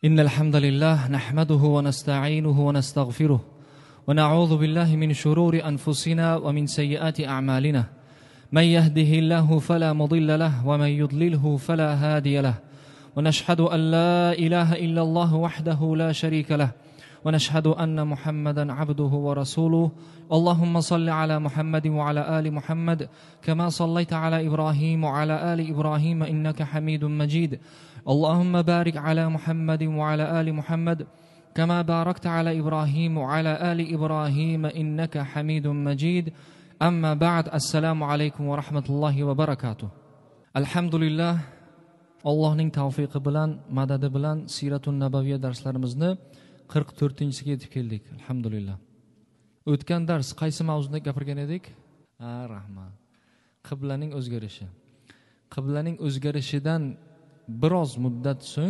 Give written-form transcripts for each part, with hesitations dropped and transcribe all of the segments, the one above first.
إن الحمد لله نحمده ونستعينه ونستغفره ونعوذ بالله من شرور أنفسنا ومن سيئات أعمالنا من يهده الله فلا مضل له ومن يضلله فلا هادي له ونشهد أن لا إله إلا الله وحده لا شريك له ونشهد أن محمدا عبده ورسوله اللهم صل على محمد وعلى آل محمد كما صليت على إبراهيم وعلى آل إبراهيم إنك حميد مجيد اللهم بارك على محمد وعلى آل محمد كما باركت على إبراهيم وعلى آل إبراهيم إنك حميد مجيد أما بعد السلام عليكم ورحمة الله وبركاته الحمد لله Allohning tavfiqi bilan, madadi bilan Siratun Nabaviyya darslarimizni 44-siga yetib keldik. Alhamdulillah. O'tgan dars qaysi mavzuda gapirgan edik? Rahmat. Qiblaning o'zgarishi. Qiblaning o'zgarishidan biroz muddat so'ng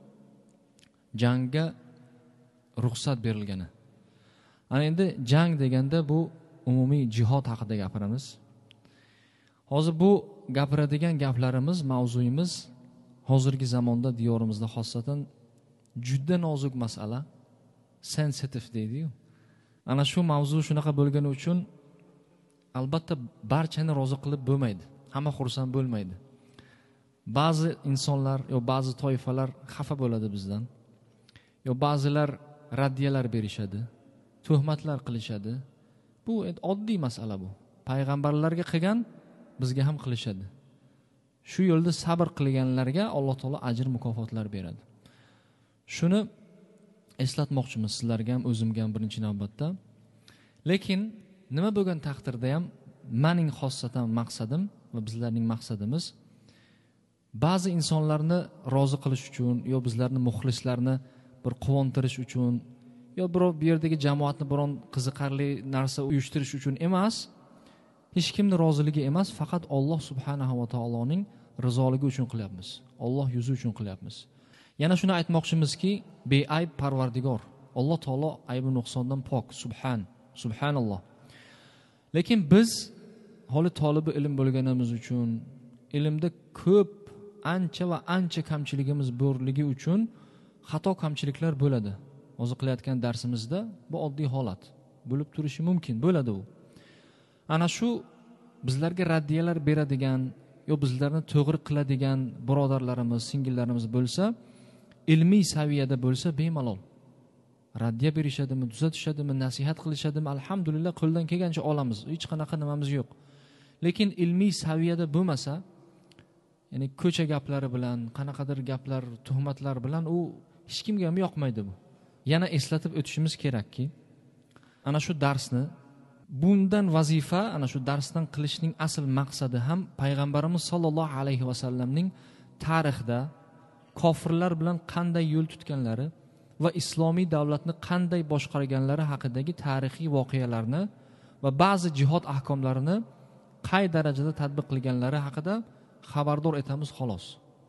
jangga ruxsat berilgani. Ana endi jang deganda bu umumiy jihod haqida gapiramiz. Hozir bu gapiradigan gaplarimiz, mavzuyimiz hozirgi zamonda diyorimizda xossatan juda nozik masala, sensitive deydi-yu. Ana shu mavzu shunaqa bo'lgani uchun albatta barchani rozi qilib bo'lmaydi. Hamma xursand bo'lmaydi. Ba'zi insonlar yo ba'zi toifalar xafa bo'ladi bizdan. Yo ba'zilar raddiyalar berishadi, tuhmatlar qilishadi. Bu oddiy masala bu. Payg'ambarlarga qilgan bizga ham qilishadi. Shu yo'lda sabr qilganlarga Alloh taolo ajr mukofotlar beradi. Shuni eslatmoqchimiz sizlarga ham, o'zimga ham birinchi navbatda. Lekin nima bo'lgan taqdirda ham mening xossatan maqsadim va bizlarning maqsadimiz ba'zi insonlarni rozi qilish uchun yo bizlarni muxlislarni bir quvontirish uchun yo birov bu yerdagi jamoatni biron qiziqarli narsa uyushtirish uchun emas, hech kimning roziligi emas, faqat Alloh subhanahu va taoloning rizoligi uchun qilyapmiz. Alloh yuzi uchun qilyapmiz. Yana shuni aytmoqchimizki, beayb Parvardigor. Alloh taolo aybi nuqsondan pok, subhanalloh. Lekin biz holi tolibi ilm bo'lganimiz uchun, ilmda ko'p ancha kamchiligimiz borligi uchun xato kamchiliklar bo'ladi. Hozir qilayotgan darsimizda bu oddiy holat bo'lib turishi mumkin, bo'ladi u. Ana shu bizlarga raddiyalar beradigan yo bizlarni to'g'ri qiladigan birodarlarimiz, singillarimiz bo'lsa, ilmiy saviyada bo'lsa bemalol. Raddiya berishadimi, tuzatishadimi, nasihat qilishadimi, alhamdulillah qo'ldan kelgancha olamiz. Hech qanaqa nimamiz yo'q. Lekin ilmiy saviyada bo'lmasa, ya'ni ko'cha gaplari bilan, qanaqadir gaplar, tuhmatlar bilan u hech kimga ham yoqmaydi bu. Yana eslatib o'tishimiz kerakki, ana shu darsni bundan vazifa, ana shu darsdan qilishning asl maqsadi ham payg'ambarimiz sollallohu alayhi vasallamning tarixda kofirlar bilan qanday yo'l tutganlari va islomiy davlatni qanday boshqarganlari haqidagi tarixiy voqealarni va ba'zi jihod ahkomlarini qay darajada tatbiq qilganlari haqida xabardor etamiz xolos.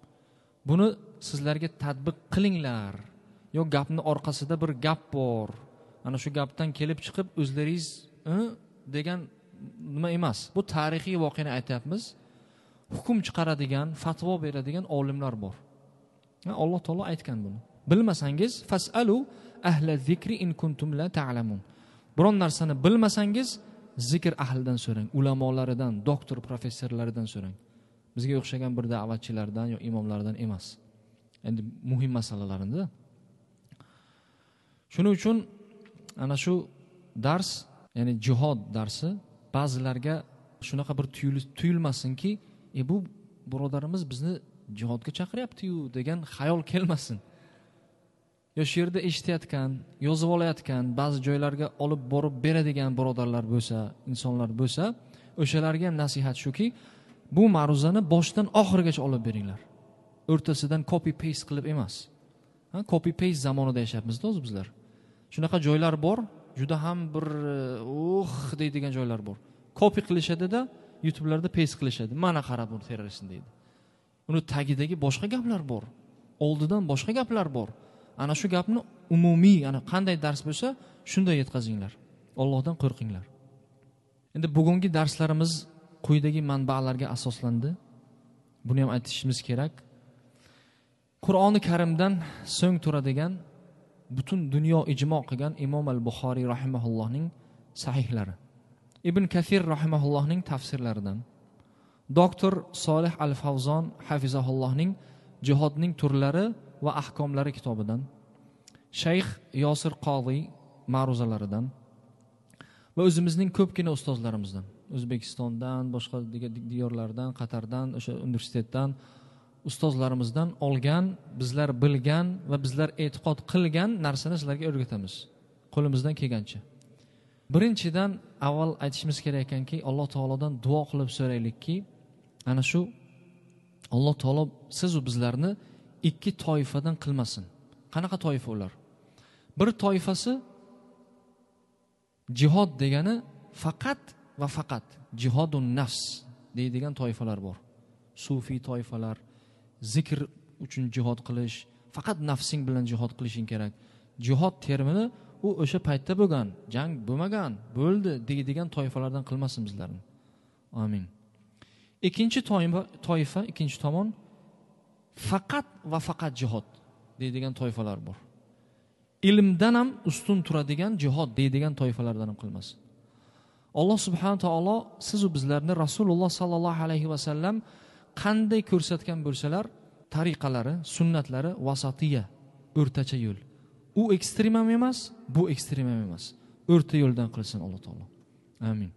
Buni sizlarga tatbiq qilinglar. Yo gapni orqasida bir gap bor. Ana shu gapdan kelib chiqib o'zlaringiz degan nima emas. Bu tarixiy voqeani aytyapmiz. Hukm chiqaradigan, fatvo beradigan olimlar bor. Alloh taolo aytgan buni. Bilmasangiz fasalu ahla zikri in kuntum la ta'lamun. Biron narsani bilmasangiz zikr ahlidan so'rang, ulamolaridan, doktor, professorlaridan so'rang. Bizga o'xshagan bir da'vatchilardan yo imomlardan emas. Endi muhim masalalarida. Shuning uchun ana shu dars, ya'ni jihod darsi ba'zilarga shunaqa bir tuyulmasinki, bu birodarimiz bizni jihodga chaqiryapti-yu degan xayol kelmasin. Yo shu yerda eshitayotgan, yozib olayotgan, ba'zi joylarga olib borib beradigan birodarlar bo'lsa, insonlar bo'lsa, o'shalarga ham nasihat shuki, bu ma'ruzani boshdan oxirigacha olib beringlar. O'rtasidan copy paste qilib emas. Copy paste zamonida yashayapmiz o'zi bizlar. Shunaqa joylar bor, juda ham bir deydigan joylar bor. Copy qilishadi-da, YouTube'larda paste qilishadi. Mana qarab bu terrorist deydi. Uni tagidagi boshqa gaplar bor. Oldidan boshqa gaplar bor. Ana shu gapni umumiy, ana qanday dars bo'lsa, shunday yetkazinglar. Allohdan qo'rqinglar. Endi bugungi darslarimiz quyidagi manbalarga asoslandi. Buni ham aytishimiz kerak. Qur'oni Karimdan so'ng turadigan, butun dunyo ijmo qilgan Imom al-Buxoriy rahimahullohning sahihlari, Ibn Kathir rahimahullohning tafsirlaridan, doktor Solih al-Favzon hafizahullohning jihodning turlari va ahkomlari kitobidan, Shayx Yosir Qodiy ma'ruzalaridan va o'zimizning ko'pgina ustozlarimizdan, O'zbekistondan, boshqa diyorlardan, Qatardan, o'sha universitetdan ustozlarimizdan olgan, bizlar bilgan va bizlar e'tiqod qilgan narsani sizlarga o'rgatamiz qo'limizdan kelgancha. Birinchidan avval aytishimiz kerak ekanki, Alloh taolodan duo qilib so'raylikki, ana shu Alloh taolo siz va bizlarni ikki toifadan qilmasin. Qanaqa toifa ular? Bir toifasi jihod degani faqat va faqat jihodun nafs deydigan toifalar bor. Sufiy toifalar, zikr uchun jihod qilish, faqat nafsing bilan jihod qilishing kerak. Jihod termini u o'sha paytda bo'lgan, jang bo'lmagan, bo'ldi deydigan toifalardan qilmasin bizlarni. Amin. Ikkinchi toifa, ikkinchi tomon faqat va faqat jihod deydigan toifalar bor. Ilmdan ham ustun turadigan jihod deydigan toifalardan ham qilmasin. Alloh subhanahu taolo siz va bizlarni Rasululloh sallallohu alayhi va sallam qanday ko'rsatgan bo'lsalar, tariqalari, sunnatlari vasatiya, o'rtacha yo'l. U ekstrem ham emas, bu ekstrem ham emas. O'rta yo'ldan qilsin Alloh taolo. Amin.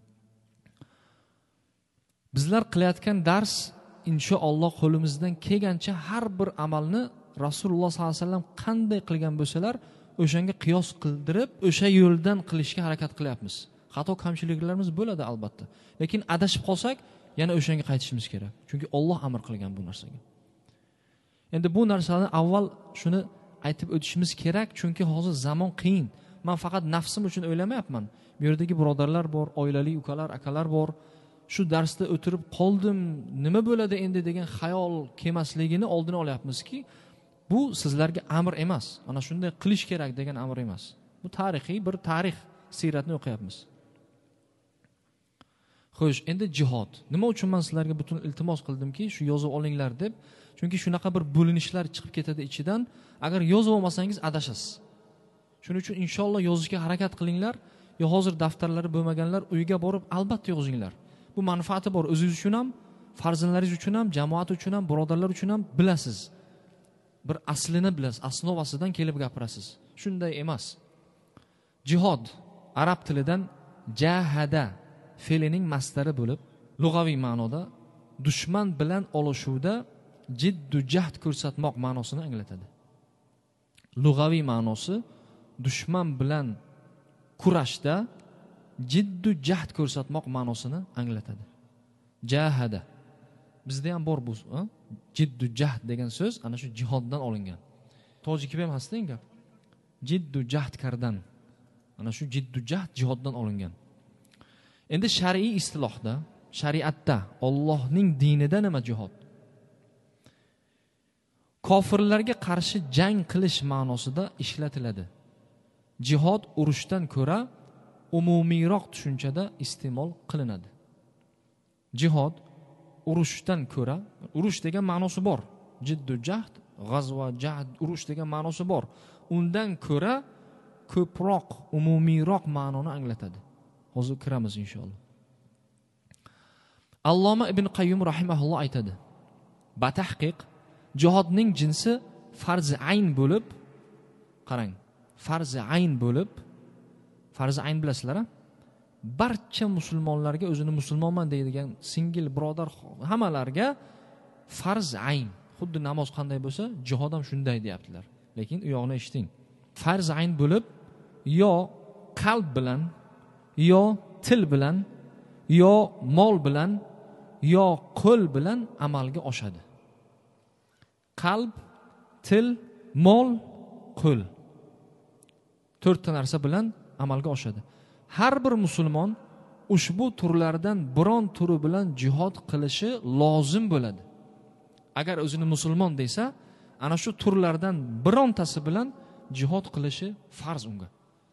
Bizlar qilayotgan dars inshaalloh qo'limizdan kelgancha har bir amalni Rasululloh sallallohu alayhi vasallam qanday qilgan bo'lsalar, o'shanga qiyos qildirib, o'sha yo'ldan qilishga harakat qilyapmiz. Xato kamchiliklarimiz bo'ladi albatta. Lekin adashib qolsak, yana o'shanga qaytishimiz kerak. Chunki Alloh amr qilgan bu narsaga. Endi bu narsani avval shuni aytib o'tishimiz kerak, chunki hozir zamon qiyin. Men faqat nafsim uchun o'ylamayapman. Bu yerdagi birodarlar bor, oilali ukalar, akalar bor. Shu darsda o'tirib qoldim, nima bo'ladi endi degan xayol kelmasligini oldini olyapmizki, bu sizlarga amr emas. Ana shunday qilish kerak degan amr emas. Bu tarixiy bir tarix, siyratni o'qiyapmiz. Xo'sh, endi jihod. Nima uchun men sizlarga butun iltimos qildimki, shu yozib olinglar deb. Chunki shunaqa bir bo'linishlar chiqib ketadi ichidan. Agar yozib olmasangiz adashasiz. Shuning uchun inshaalloh yozishga harakat qilinglar. Yo hozir daftarlari bo'lmaganlar uyga borib albatta yozinglar. Bu manfaati bor, o'zingiz uchun ham, farzandlaringiz uchun ham, jamoat uchun ham, birodarlar uchun ham bilasiz. Bir aslini bilasiz, asnovasidan kelib gapirasiz. Shunday emas. Jihod arab tilidan jahada fe'lining masdari bo'lib, lug'aviy ma'noda dushman bilan olishuvda jiddu jahd ko'rsatmoq ma'nosini anglatadi. Lug'aviy ma'nosi dushman bilan kurashda jiddu jahd ko'rsatmoq ma'nosini anglatadi. Jahada. Bizda ham bor bu, jiddu jahd degan so'z ana shu jihoddan olingan. Tojikib ham hasting gap. Jiddu jahd kardan. Ana shu jiddu jahd jihoddan olingan. Endi shar'iy istilohda, shariatda, Allohning dinida nima jihod? Kofirlarga qarshi jang qilish ma'nosida ishlatiladi. Jihod urushdan ko'ra umumiyroq tushunchada iste'mol qilinadi. Jihod urushdan ko'ra, urush degan ma'nosi bor. Jiddu jahd, g'azva, jahd, urush degan ma'nosi bor. Undan ko'ra ko'proq, umumiyroq ma'noni anglatadi. Hozir kiramiz inshaalloh. Alloma ibn Qayyum rahimahulloh aytadi. Batahqiq jihodning jinsi farz ayn bo'lib, qarang, farz ayn bo'lib, farz ayn bilasizlar-a? Barcha musulmonlarga o'zini musulmonman deydigan singil birodar hammalarga farz ayn. Xuddi namoz qanday bo'lsa, jihod ham shunday deyaptilar. Lekin u yo'g'ini eshiting. Farz ayn bo'lib, yo qalb bilan, yo til bilan, yo mol bilan, yo qo'l bilan amalga oshadi. Qalb, til, mol, qo'l. 4 ta narsa bilan amalga oshadi. Har bir musulmon ushbu turlardan biron turi bilan jihod qilishi lozim bo'ladi. Agar o'zini musulmon desa, ana shu turlardan birontasi bilan jihod qilishi farz unga.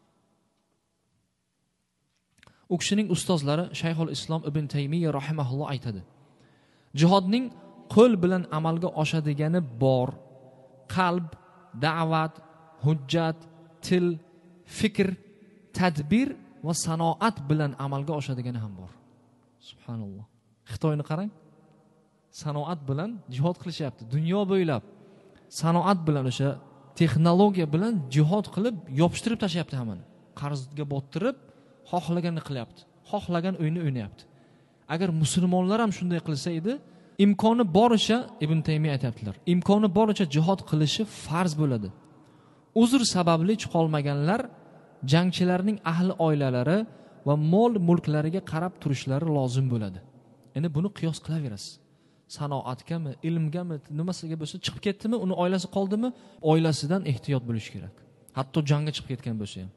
U kishining ustozlari Shayxul Islom ibn Taymiyya rahimahulloh aytadi. Jihodning qo'l bilan amalga oshadigani bor, qalb, da'vat, hujjat, til, fikr, tadbir va sanoat bilan amalga oshadigani ham bor. Subhanalloh. Xitoyni qarang. Sanoat bilan jihad qilishyapti. Dunyo bo'ylab sanoat bilan o'sha texnologiya bilan jihad qilib yopishtirib tashyapti hammani. Qarzga bottirib, xohlaganini qilyapti. Xohlagan o'yinni o'ynayapti. Agar musulmonlar ham shunday qilsa edi, imkoni boricha Ibn Taymiy aytibdilar. Imkoni boricha jihad qilishi farz bo'ladi. Uzr sababli chiqolmaganlar jangchilarning ahli oilalari va mol mulklariga qarab turishlari lozim bo'ladi. Endi buni qiyos qilaverasiz. Sanoatgami, ilmgami, nimasiga bo'lsa chiqib ketdimi, uni oilasi qoldimi, oilasidan ehtiyot bo'lish kerak. Hatto jangga chiqib ketgan bo'lsa ham.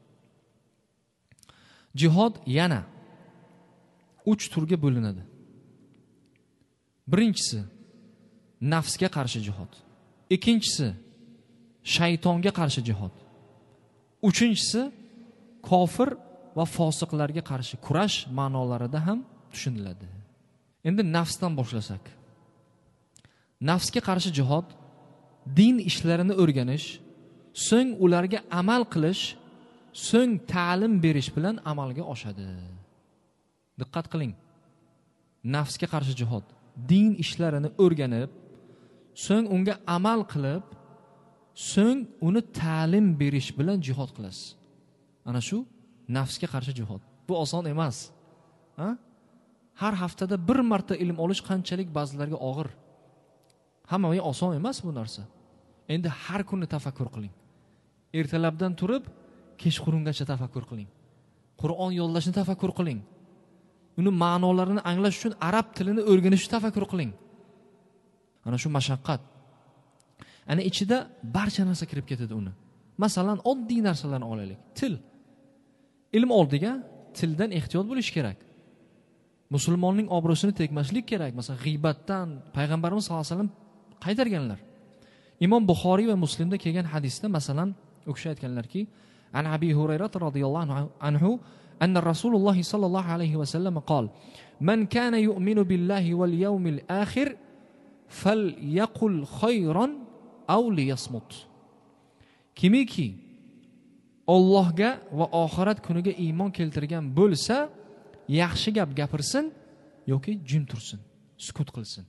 Jihad yana 3 turga bo'linadi. Birinchisi nafsga qarshi jihad. Ikkinchisi shaytonga qarshi jihad. Uchinchisi kofir va fosiqlarga qarshi kurash ma'nolarida ham tushuniladi. Endi nafsdan boshlasak. Nafsga qarshi jihad din ishlarini o'rganish, so'ng ularga amal qilish, so'ng ta'lim berish bilan amalga oshadi. Diqqat qiling. Nafsga qarshi jihad din ishlarini o'rganib, so'ng unga amal qilib, so'ng uni ta'lim berish bilan jihad qilasiz. Ana shu nafsga qarshi jihad. Bu oson emas. Har haftada bir marta ilm olish qanchalik ba'zilarga og'ir. Hammaga oson emas bu narsa. Endi har kuni tafakkur qiling. Ertalabdan turib, kechqurungacha tafakkur qiling. Qur'on yo'llashni tafakkur qiling. Uni ma'nolarini anglash uchun arab tilini o'rganishni tafakkur qiling. Ana shu mashaqqat. Ana ichida barcha narsa kirib ketadi uni. Masalan, oddiy narsalarni olaylik. Til. Ilm oldiga tildan ehtiyot bo'lish kerak. Musulmonning obro'sini tegmaslik kerak. Masalan, g'iybatdan payg'ambarimiz sollallohu alayhi vasallam qaytarganlar. Imom Buxoriy va Muslimda kelgan hadisda masalan o'sha aytganlarki, an Abi Hurayra radhiyallohu anhu anna Rasululloh sallallohu alayhi vasallam qol: "Man kana yu'minu billahi wal yawmil akhir falyaqul khayran aw liyasmut." Kimiki Allohga va oxirat kuniga iymon keltirgan bo'lsa, yaxshi gap gapirsin yoki jim tursin, sukut qilsin.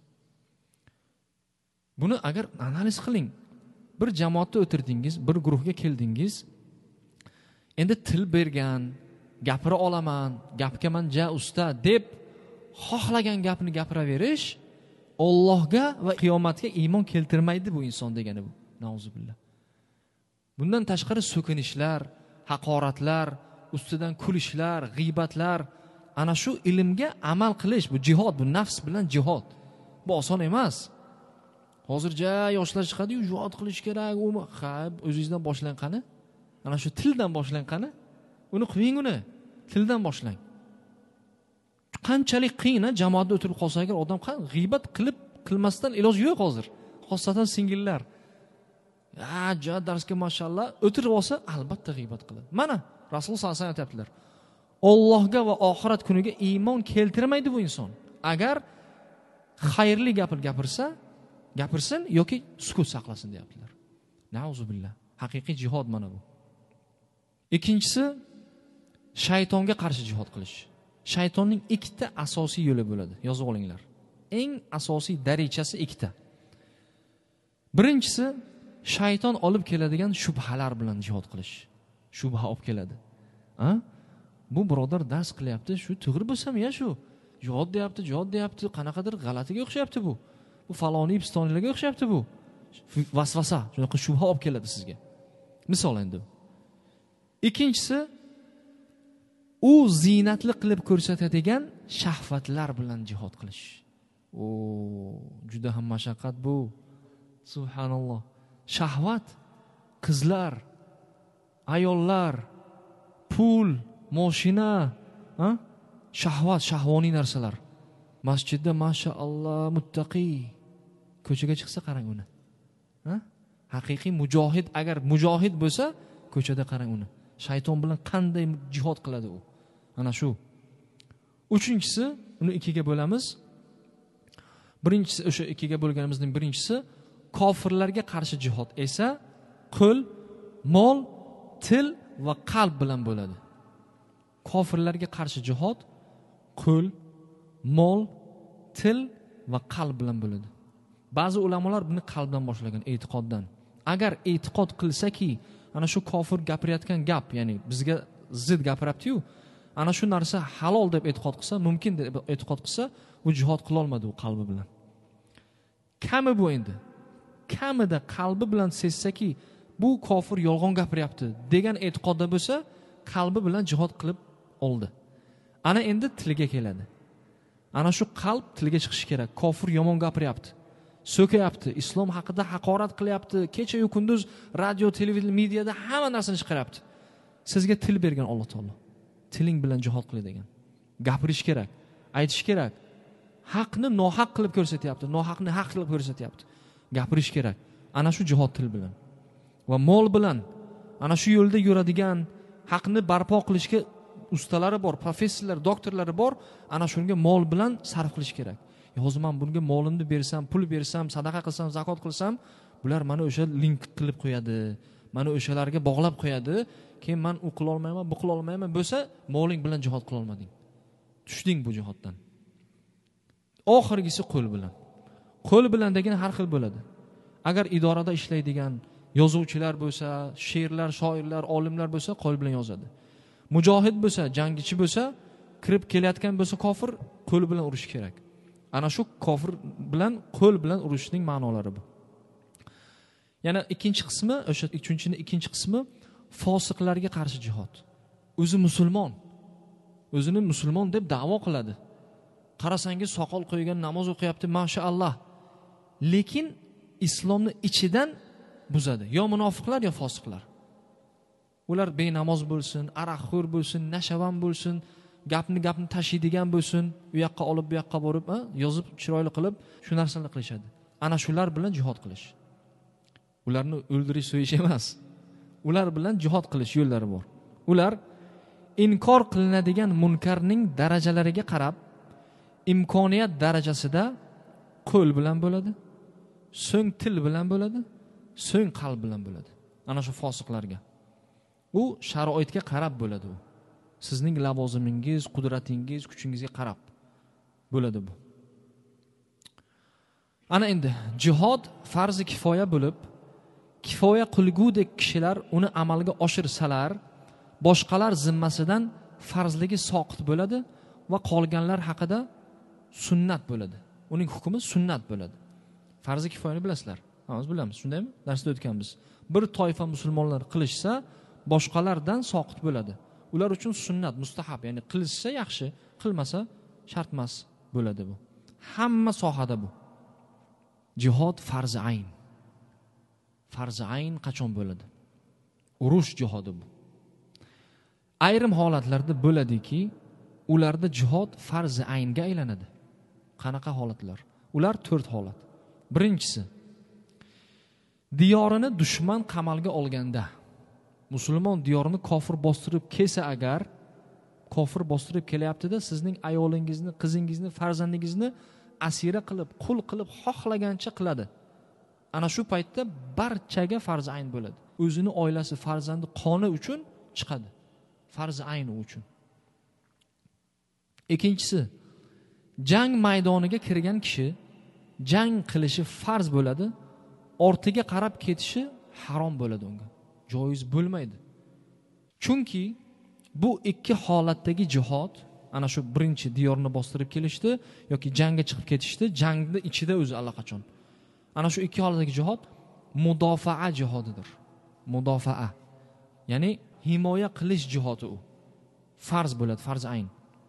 Buni agar analiz qiling. Bir jamoatda o'tirdingiz, bir guruhga keldingiz. Endi til bergan, gapira olaman, gapga men ja usta deb xohlagan gapni gapiraverish Allohga va qiyomatga iymon keltirmaydi bu inson degani bu. Nauzubillah. Bundan tashqari so'kinishlar, haqoratlar, ustidan kulishlar, g'iybatlar, ana shu ilmga amal qilish, bu jihad, bu nafs bilan jihad. Bu oson emas. Hozircha yoshlar chiqadi-yu, jihad qilish kerak, o'zingizdan boshlang qani? Ana shu tildan boshlang qani? Uni qo'ying uni. Tildan boshlang. Qanchalik qiyin, jamoatda o'tirib qolsa agar odam g'iybat qilmasdan iloji yo'q hozir. Xosatan singillar. Darsga mashallah o'tirib olsa, albatta g'iybat qiladi. Mana Rasululloh sollallohu alayhi vasallam aytibdilar. Allohga va oxirat kuniga iymon keltirmaydi bu inson. Agar xayrli gapirsin yoki sukut saqlasin deyaptilar. Nauzubillah. Haqiqiy jihad mana bu. Ikkinchisi shaytonga qarshi jihad qilish. Shaytonning ikkita asosiy yo'li bo'ladi. Yozib olinglar. Eng asosiy darajasi ikkita. Birinchisi shayton olib keladigan shubhalar bilan jihad qilish. Shubha olib keladi. Bu birodar dars qilyapti, shu to'g'ri bo'lsa-ya shu. Jihad deyapti, qanaqadir g'alatiga o'xshayapti bu. Bu faloniy pistonlarga o'xshayapti bu. Vasvasa, shunaqa shubha olib keladi sizga. Misol endi. Ikkinchisi u zinatli qilib ko'rsatadigan shahvatlar bilan jihad qilish. Juda ham mashaqqat bu. Subhanalloh. Shahvat, qizlar, ayollar, pul, mashina, shahvat, shahvoniy narsalar. Masjidda mashaalloh muttaqi. Ko'chaga chiqsa qarang uni. Haqiqiy mujohid, agar mujohid bo'lsa, ko'chada qarang uni. Shayton bilan qanday jihad qiladi u? Ana shu. Uchinchisi, uni ikkiga bo'lamiz. Birinchisi, o'sha ikkiga bo'lganimizning birinchisi Kofirlarga qarshi jihod esa qo'l, mol, til va qalb bilan bo'ladi. Kofirlarga qarshi jihod qo'l, mol, til va qalb bilan bo'ladi. Ba'zi ulamolar buni qalbdan boshlagan, e'tiqoddan. Agar e'tiqod qilsaki, ana shu kofir gapirayotgan gap, ya'ni bizga zid gapiribdi-yu, ana shu narsa halol deb e'tiqod qilsa, mumkin deb e'tiqod qilsa, u jihod qila olmadi u qalbi bilan. Kami bu endi. Kamida qalbi bilan sezsaki, bu kofir yolg'on gapiryapti degan e'tiqodda bo'lsa, qalbi bilan jihod qilib oldi. Ana endi tiliga keladi. Ana shu qalb tiliga chiqishi kerak. Kofir yomon gapiryapti, so'kayapti, islom haqida haqorat qilyapti, kecha-yu kunduz radio, televideniya, mediada hamma narsani chiqaryapti. Sizga til bergan Alloh taolo. Tiling bilan jihod qil degan. Gapirish kerak, aytish kerak. Haqni nohaq qilib ko'rsatyapti, nohaqni haq qilib ko'rsatyapti. Gapirish kerak. Ana shu jihod til bilan. Va mol bilan ana shu yo'lda yuradigan, haqni barpo qilishga ustalari bor, professorlar, doktorlari bor, ana shunga mol bilan sarf qilish kerak. Hozir men bunga molimni bersam, pul bersam, sadaqa qilsam, zakot qilsam, bular meni o'sha link qilib qo'yadi. Meni o'shalarga bog'lab qo'yadi. Keyin men u qila olmayman, bu qila olmayman bo'lsa, moling bilan jihod qila olmading. Tushding bu jihoddan. Oxirgisi qo'l bilan. Qo'l bilan degan har xil bo'ladi. Agar idorada ishlaydigan yozuvchilar bo'lsa, she'rlar, shoirlar, olimlar bo'lsa, qo'l bilan yozadi. Mujohid bo'lsa, jangchi bo'lsa, kirib kelayotgan bo'lsa kofir, qo'l bilan urish kerak. Ana shu kofir bilan qo'l bilan urishning ma'nolari bu. Yana ikkinchi qismi, o'sha uchinchining ikkinchi qismi fosiqlarga qarshi jihod. O'zi musulmon. O'zini musulmon deb da'vo qiladi. Qarasangiz soqol qo'ygan, namoz o'qiyapti, mashaalloh. Lekin islomni ichidan buzadi. Yo munofiqlar, yo fosiqlar. Ular benamoz bo'lsin, aroqxo'r bo'lsin, nashavan bo'lsin, gapni tashiydigan bo'lsin, u yoqqa olib, bu yoqqa borib, yozib, chiroyli qilib, shu narsalarni qilishadi. Ana shular bilan jihod qilish. Ularni o'ldirish, so'yish emas. Ular bilan jihod qilish yo'llari bor. Ular inkor qilinadigan munkarning darajalariga qarab, imkoniyat darajasida qo'l bilan bo'ladi, so'ng til bilan bo'ladi, so'ng qalb bilan bo'ladi. Ana shu fosiqlarga. U sharoitga qarab bo'ladi u. Sizning lavozimingiz, qudratingiz, kuchingizga qarab bo'ladi bu. Ana endi jihod farzi kifoya bo'lib, kifoya qilgudek kishilar uni amalga oshirsalar, boshqalar zimmasidan farzligi soqit bo'ladi va qolganlar haqida sunnat bo'ladi. Uning hukmi sunnat bo'ladi. Farzi kifoyani bilasizlar. Biz bilamiz, shundaymi? Darsda o'tganmiz. Bir toifa musulmonlar qilishsa, boshqalardan soqit bo'ladi. Ular uchun sunnat, mustahab, ya'ni qilishsa yaxshi, qilmasa shart emas bo'ladi bu. Hamma sohada bu. Jihod farzi ayn. Farzi ayn qachon bo'ladi? Urush jihodi bu. Ayrim holatlarda bo'ladiki, ularda jihod farzi aynga aylanadi. Qanaqa holatlar? Ular 4 holat. Birinchisi, diyorini dushman qamalga olganda, musulmon diyorini kofir bostirib kelsa agar, kofir bostirib kelyapti-da, sizning ayolingizni, qizingizni, farzandingizni asira qilib, qul qilib xohlagancha qiladi. Ana shu paytda barchaga farz ayn bo'ladi. O'zini, oilasi, farzandi qoni uchun chiqadi. Farz ayn uchun. Ikkinchisi, jang maydoniga kirgan kishi jang qilishi farz bo'ladi, ortiga qarab ketishi harom bo'ladi unga. Joiz bo'lmaydi. Chunki bu ikki holatdagi jihod, ana shu birinchi diyorni bostirib kelishdi yoki jangga chiqib ketishdi, jangni ichida o'zi allaqachon. Ana shu ikki holatdagi jihod mudofaa jihodidir. Mudofaa. Ya'ni himoya qilish jihodi u. Farz bo'ladi, farz ayn.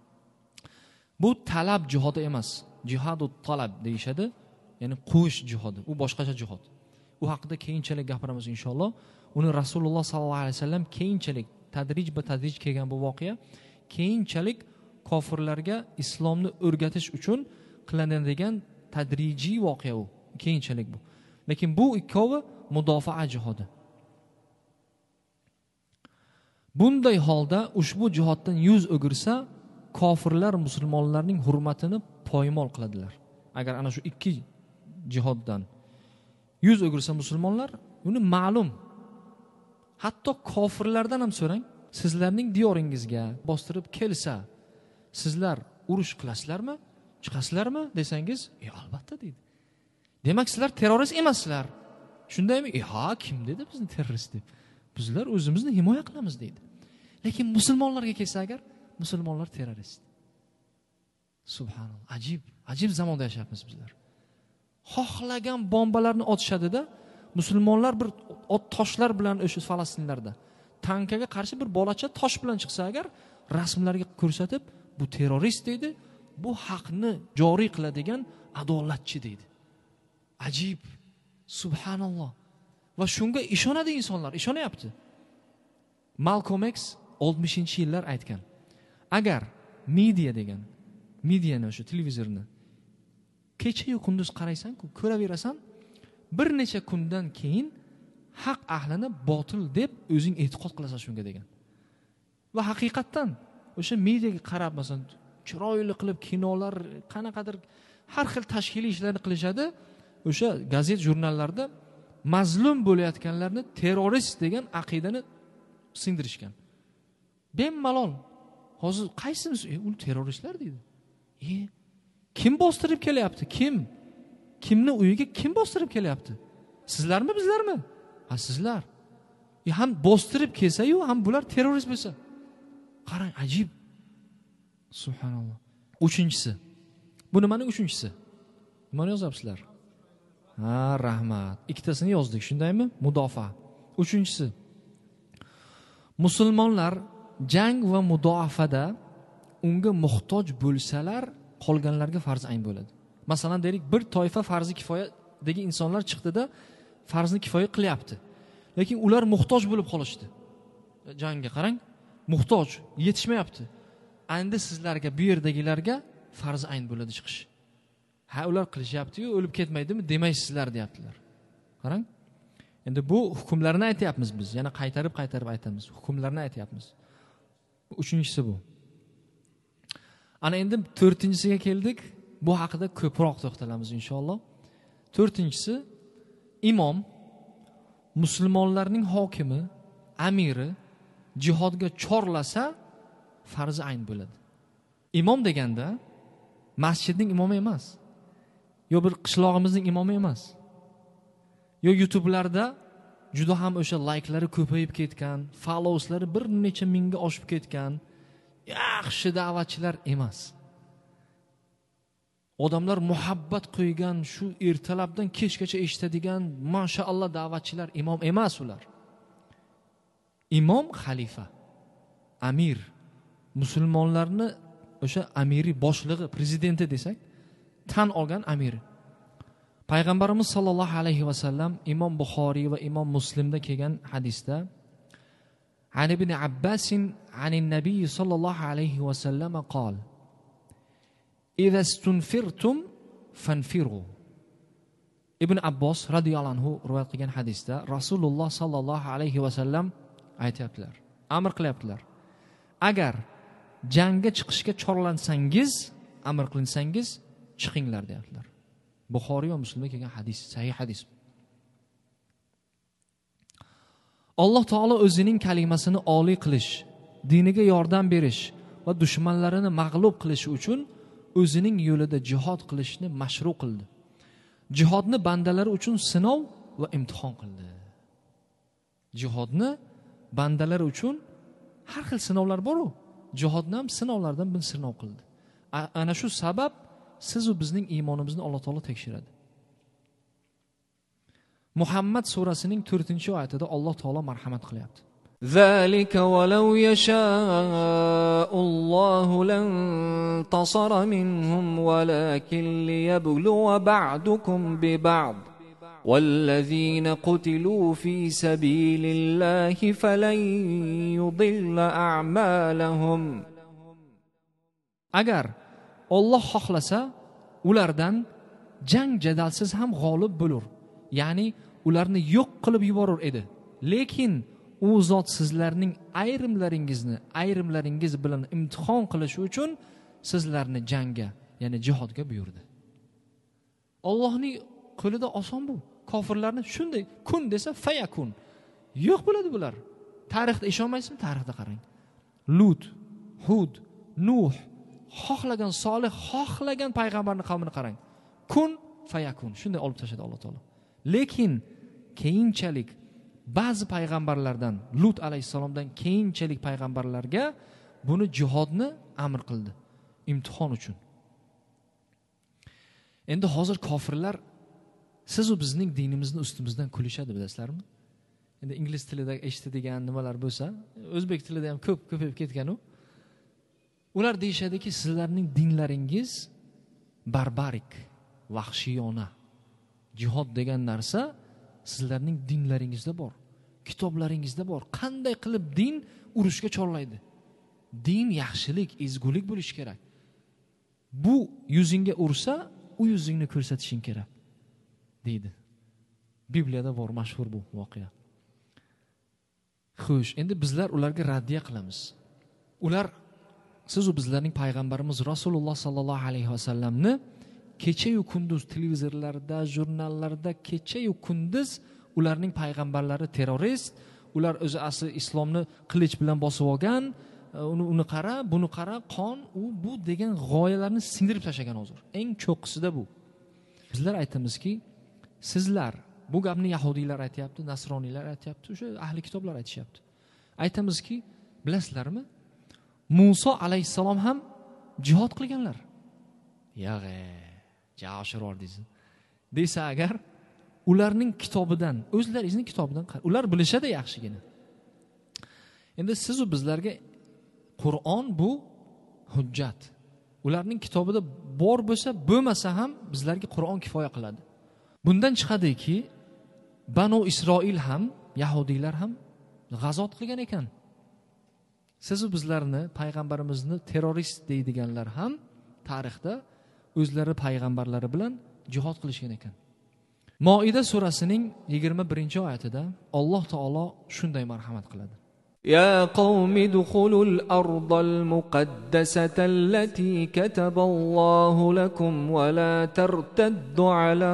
Bu talab jihodi emas. Jihadut talab deyishadi. Ya'ni quvish jihodi. U boshqacha jihod. U haqida keyinchalik gapiramiz inshaalloh. Uni Rasululloh sallallohu alayhi vasallam keyinchalik tadrij kelgan bu voqea keyinchalik kofirlarga islomni o'rgatish uchun qilinadigan tadrijiy voqea u. Keyinchalik bu. Lekin bu ikkovi mudofaa jihodi. Bunday holda ushbu jihoddan yuz o'girsa, kofirlar musulmonlarning hurmatini poymol qiladilar. Agar ana shu ikki jihoddan yuz o'girsa musulmonlar, uni ma'lum. Hatto kofirlardan ham so'rang, sizlarning diyoringizga bostirib kelsa, sizlar urush qilasizlarmi? Chiqasizlarmi desangiz, albatta deydi. Demak, sizlar terrorist emassizlar. Shundaymi? Ha, kim dedi bizni terrorist deb? Bizlar o'zimizni himoya qilamiz deydi. Lekin musulmonlarga kelsa agar, musulmonlar terrorist. Subhanalloh, ajib zamonda yashayapmiz bizlar. Xohlagan bombalarni otishadi-da, musulmonlar bir toshlar bilan o'sha Falastinlarda tankaga qarshi bir bolacha tosh bilan chiqsa agar, rasmlarga ko'rsatib, bu terrorist deydi, bu haqni joriy qiladigan adolatchi deydi. Ajib. Subhanalloh. Va shunga ishonadi insonlar, ishonyapti. Malcolm X 60-yillar aytgan. Agar media degan, mediani o'sha televizorni kecha-yu kunduz qaraysan-ku, ko'raverasan, bir necha kundan keyin haq ahlini botil deb o'zing e'tiqod qilasan shunga degan. Va haqiqatdan o'sha mediaga qarab, masalan, chiroyli qilib kinolar, qanaqadir har xil tashkiliy ishlarni qilishadi. O'sha gazet, jurnallarda mazlum bo'layotganlarni terrorist degan aqidani singdirishgan. Bemalol. Hozir qaysimiz u terroristlar deydi. Kim bostirib kelyapti? Kimni uyiga kim bostirib kelyapti? Sizlarmi, bizlarmi? Ha, sizlar. Ham bostirib kelsa-yu, ham bular terrorist bo'lsa. Qarang, ajib. Subhanalloh. Uchinchisi. Bu nimaning uchinchisi? Nimani yozapsizlar? Ha, rahmat. Ikkitasini yozdik, shundaymi? Mudofaa. Uchinchisi. Musulmonlar jang va mudoafada unga muhtoj bo'lsalar, qolganlarga farz ayn bo'ladi. Masalan, deylik, bir toifa farzi kifoyadagi insonlar chiqdi-da, farzni kifoya qilyapti. Lekin ular muhtoj bo'lib qolishdi. Jangga qarang, muhtoj, yetishmayapti. Endi sizlarga, bu yerdagilarga farz ayn bo'ladi chiqish. Ha, ular qilishyapti-yu, o'lib ketmaydimi demaysizlar deyaptilar. Qarang. Endi bu hukmlarni aytayapmiz biz. Yana qaytarib aytamiz. Hukmlarni aytayapmiz. Uchinchisi bu. Ana endi to'rtinchisiga keldik. Bu haqida ko'proq to'xtalamiz inshaalloh. To'rtinchisi, imom, musulmonlarning hokimi, amiri jihodga chorlasa farzi ayn bo'ladi. Imom deganda masjidning imomi emas. Yo bir qishlog'imizning imomi emas. Yo YouTube'larda juda ham o'sha like'lari ko'payib ketgan, followslari bir necha mingga oshib ketgan yaxshi da'vatchilar emas. Odamlar muhabbat qo'ygan, shu ertalabdan kechgacha eshitadigan mashaalloh da'vatchilar imom emas ular. Imom xalifa, amir, musulmonlarni o'sha amiri, boshlig'i, prezidenti desak, tan olgan amiri. Payg'ambarimiz sollallohu alayhi va sallam Imom Buxoriy va Imom Muslimda kelgan hadisda An ibn Abbas an an-nabiy sollallohu alayhi va sallam qol: "Idza istunfirtum fanfiru." Ibn Abbos radhiyallohu anhu rivoyat qilgan hadisda Rasululloh sollallohu alayhi va sallam aytayaptilar, amr qilyaptilar. Agar jangga chiqishga chorlansangiz, amr qilinsangiz, chiqinglar deyaptilar. Buxoriy va Muslimda kelgan hadis, sahih hadis. Alloh taolo o'zining kalimasini oliy qilish, diniga yordam berish va dushmanlarini mag'lub qilish uchun o'zining yo'lida jihod qilishni mashru qildi. Jihodni bandalari uchun sinov va imtihon qildi. Jihodni bandalari uchun har xil sinovlar bor-ku. Jihodni ham sinovlardan bir sinov qildi. Ana shu sabab siz va bizning iymonimizni Alloh taolo tekshiradi. Muhammad surasining 4-oyatida Alloh taolo marhamat qilyapti. Zalika walau yasha'ullohu lantasara minhum walakin liyabluwa ba'dukum bi ba'd wallazina qutilu fi sabilillahi falan yudilla a'malahum. Agar Alloh xohlasa, ulardan jang jadalsiz ham g'olib bo'lur. Ya'ni ularni yo'q qilib yuborur edi. Lekin u zot sizlarning ayrimlaringiz bilan imtihon qilish uchun sizlarni jangga, ya'ni jihodga buyurdi. Allohning qo'lida oson bu. kofirlarni shunday kun desa fayakun. Yo'q bo'ladi bular. Tarixda ishonmaysizmi? Tarixda qarang. Lut, Hud, Nuh, xohlagan Solih, xohlagan payg'ambarning qavmini qarang. Kun fayakun. Shunday olib tashladi Alloh taolo. Lekin keyinchalik ba'zi payg'ambarlardan, Lut alayhisalomdan keyinchalik payg'ambarlarga buni jihodni amr qildi, imtihon uchun. Endi hozir kofirlar siz u bizning dinimizni ustimizdan kulishadi, bilasizlarmi? Endi ingliz tilida eshitadigan nimalar bo'lsa, o'zbek tilida ham ko'payib ketgan u. Ular deyshadiki, sizlarning dinlaringiz barbarik, vahshiyona. Jihod degan narsa sizlarning dinlaringizda bor, kitoblaringizda bor. Qanday qilib din urushga chorlaydi? Din yaxshilik, ezgulik bo'lishi kerak. Bu yuzingga ursa, u yuzingni ko'rsatishing kerak, deydi. Bibliyada bor mashhur bu voqea. Xo'sh, endi bizlar ularga raddiya qilamiz. Ular siz u bizlarning payg'ambarimiz Rasululloh sallallohu alayhi vasallamni kecha-yu kunduz televizorlarda, jurnallarda kecha-yu kunduz ularning payg'ambarlari terrorist, ular o'zi asli islomni qilich bilan bosib olgan, uni qara, buni qara, qon, u bu degan g'oyalarni sindirib tashlagan hozir. Eng cho'qqisida bu. Bizlar aytamizki, sizlar, bu gapni yahudiylar aytayapti, nasroniylar aytayapti, o'sha ahli kitoblar aytishyapti. Aytamizki, bilasizlarmi? Muso alayhissalom ham jihod qilganlar. Yog'e, javoshiror deysiz. Desa agar ularning kitobidan, o'zlaringizning kitobidan, ular bilishadi yaxshigina. Endi siz u bizlarga Qur'on bu hujjat. Ularning kitobida bor bo'lsa, bo'lmasa ham bizlarga Qur'on kifoya qiladi. Bundan chiqadiki, Banu Isroil ham, yahudiylar ham g'azot qilgan ekan. Siz u bizlarni, payg'ambarimizni terrorist deydiganlar ham tarixda o'zlari payg'ambarlari bilan jihod qilishgan ekan. Moida surasining 21-oyatida Alloh taolo shunday marhamat qiladi. يا قوم ادخلوا الأرض المقدسة التي كتب الله لكم ولا ترتدوا على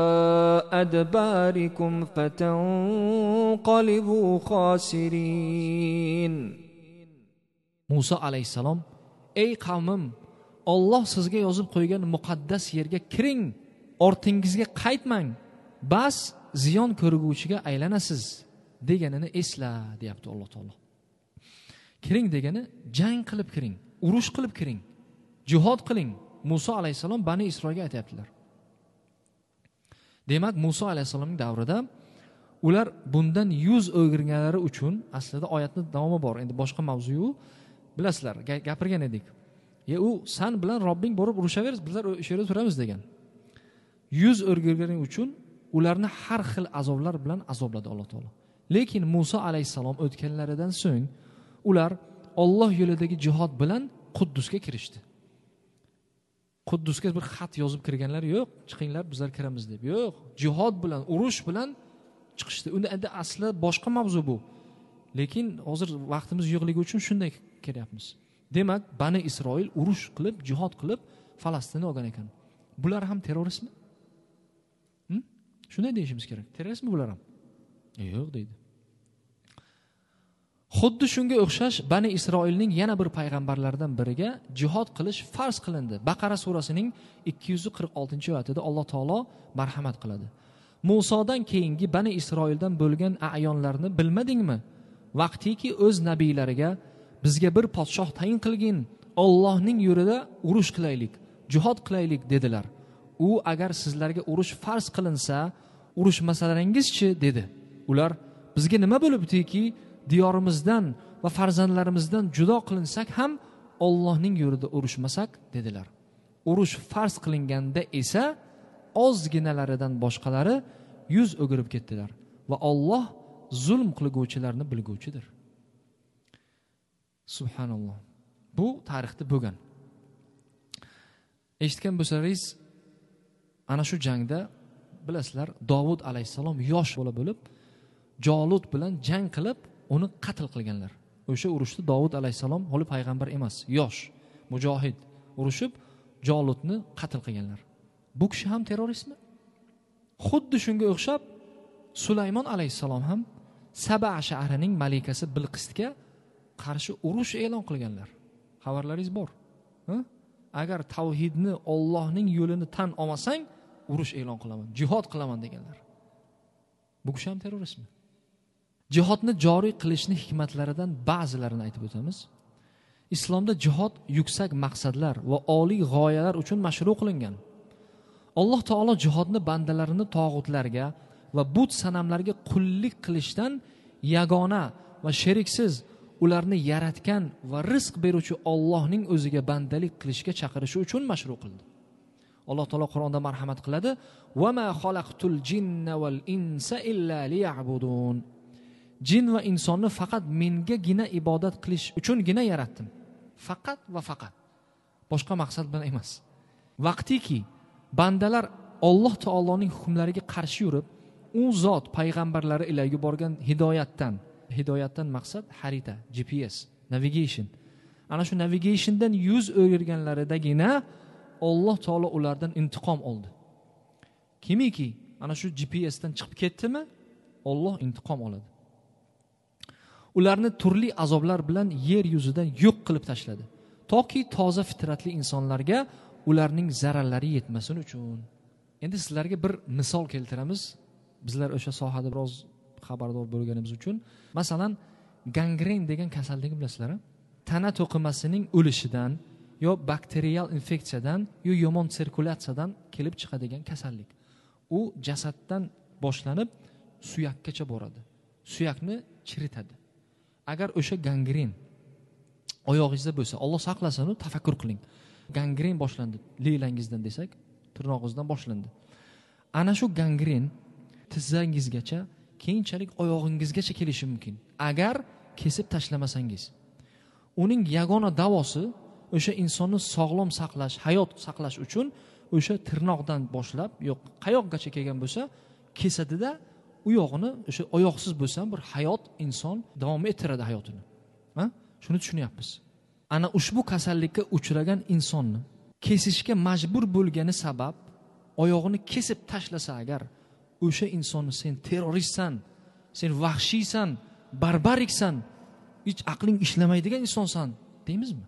أدباركم فتنقلبوا خاسرين. Musa alayhisalom, ey qavmim, Alloh sizga yozib qo'ygan muqaddas yerga kiring, ortingizga qaytmang, bas ziyon ko'rguvchiga aylanasiz deganini esla, deyapti Alloh taolo. Kiring degani jang qilib kiring, urush qilib kiring, jihod qiling. Musa alayhisalom Bani Isroilga aytayaptilar. Demak, Musa alayhisalomning davrida ular bundan yuz o'girganlari uchun, aslida oyatning davomi bor. Endi boshqa mavzu, bilasizlar, gapirgan edik. U san bilan Robbing borib urushaver, bizlar o'sha yerda turamiz degan. Yuz o'girganing uchun ularni har xil azoblar bilan azobladi Alloh taolo. Lekin Musa alayhisalom o'tganlaridan so'ng ular Alloh yo'lidagi jihod bilan Quddusga kirishdi. Quddusga bir xat yozib kirganlar yo'q, chiqinglar bizlar kiramiz deb. Yo'q, jihod bilan, urush bilan chiqishdi. Unda endi asli boshqa mavzu bu. Lekin hozir vaqtimiz yo'qligi uchun shunday ketyapmiz. Demak, Bani Isroil urush qilib, jihod qilib Falastinni olgan ekan. Bular ham terroristmi? Shunday deyishimiz kerak. Terroristmi bular ham? Yo'q deydi. Xuddi shunga o'xshash Bani Isroilning yana bir payg'ambarlaridan biriga jihod qilish farz qilindi. Baqara surasining 246-oyatida Alloh taolo marhamat qiladi. Musodan keyingi Bani Isroildan bo'lgan ayonlarni bilmadingmi? Vaqtiki o'z nabiylariga bizga bir podshoh tayin qilgin, Allohning yo'lida urush qilaylik, jihod qilaylik dedilar. U agar sizlarga urush farz qilinsa, urushmasalaringizchi dedi. Ular bizga nima bo'libdiki, diyorimizdan va farzandlarimizdan judo qilinsak ham Allohning yo'lida urushmasak dedilar. Urush farz qilinganda esa ozginalaridan boshqalari yuz o'girib ketdilar va Alloh zulm qilguvchilarni bilguvchidir. Subhanalloh. Bu tarixda bo'lgan. Eshitgan bo'lsangiz, ana shu jangda bilasizlar, Davud alayhisalom yosh bola bo'lib, Jolut bilan jang qilib, uni qatl qilganlar. O'sha urushda Davud alayhisalom hali payg'ambar emas, yosh, mujohid urushib Jolutni qatl qilganlar. Bu kishi ham terroristmi? xuddi shunga o'xshab Sulaymon alayhissalom ham Saba shahrining malikasi Bilqisga qarshi urush e'lon qilganlar. Xabarlaringiz bor. Agar tavhidni, Allohning yo'lini tan olmasang, urush e'lon qilaman, jihad qilaman deganlar. Bu kishi ham terroristmi? Jihodni joriy qilishni hikmatlaridan ba'zilarini aytib o'tamiz. Islomda jihod yuksak maqsadlar va oliy g'oyalar uchun mashru qilingan. Alloh taolo jihodni bandalarini tog'utlarga va but sanamlarga qullik qilishdan yagona va sheriksiz ularni yaratgan va rizq beruvchi Allohning o'ziga bandalik qilishga chaqirishi uchun mashru qildi. Alloh taolo Qur'onda marhamat qiladi: "Va ma xalaqtul jinna val insa illa liya'budun." Jin va insonni faqat mengagina ibodat qilish uchungina yaratdim. Faqat va faqat. Boshqa maqsad bilan emas. Vaqtiki bandalar Alloh taoloning hukmlariga qarshi yurib, u zot payg'ambarlari ila yuborgan hidoyatdan maqsad xarita, GPS, navigation. Ana shu navigationdan yuz o'girganlaridagina Alloh taolo ulardan intiqom oldi. Kimiki ana shu GPSdan chiqib ketdimi, Alloh intiqom oladi. Ularni turli azoblar bilan yer yuzidan yo'q qilib tashladi, toki toza fitratli insonlarga ularning zararlari yetmasin uchun. Endi sizlarga bir misol keltiramiz. Bizlar o'sha sohada biroz xabardor bo'lganimiz uchun. Masalan, gangren degan kasallikni bilasizlar? Tana to'qimasining o'lishidan yo bakterial infeksiyadan yo yomon sirkulyatsiyadan kelib chiqadigan kasallik. U jasaddan boshlanib suyakkacha boradi. Suyakni chiritadi. Agar o'sha gangren oyog'ingizda bo'lsa, Alloh saqlasin, tafakkur qiling. Gangren boshlandi leylangizdan desak, tirnog'ingizdan boshlandi. Ana shu gangren tizzangizgacha, keyinchalik oyog'ingizgacha kelishi mumkin. Agar kesib tashlamasangiz. Uning yagona davosi o'sha insonni sog'lom saqlash, hayot saqlash uchun o'sha tirnoqdan boshlab, yo'q, qayoqgacha kelgan bo'lsa, kesadida u yog'ini o'sha oyoqsiz bo'lsa bir hayot inson davom ettiradi hayotini. Shuni tushunyapmiz. Ana ushbu kasallikka uchragan insonni kesishga majbur bo'lgani sabab oyog'ini kesib tashlasa agar, o'sha insonni sen terroristsan, sen vahshiysan, barbariksan, hech aqling ishlamaydigan insonsan deymizmi?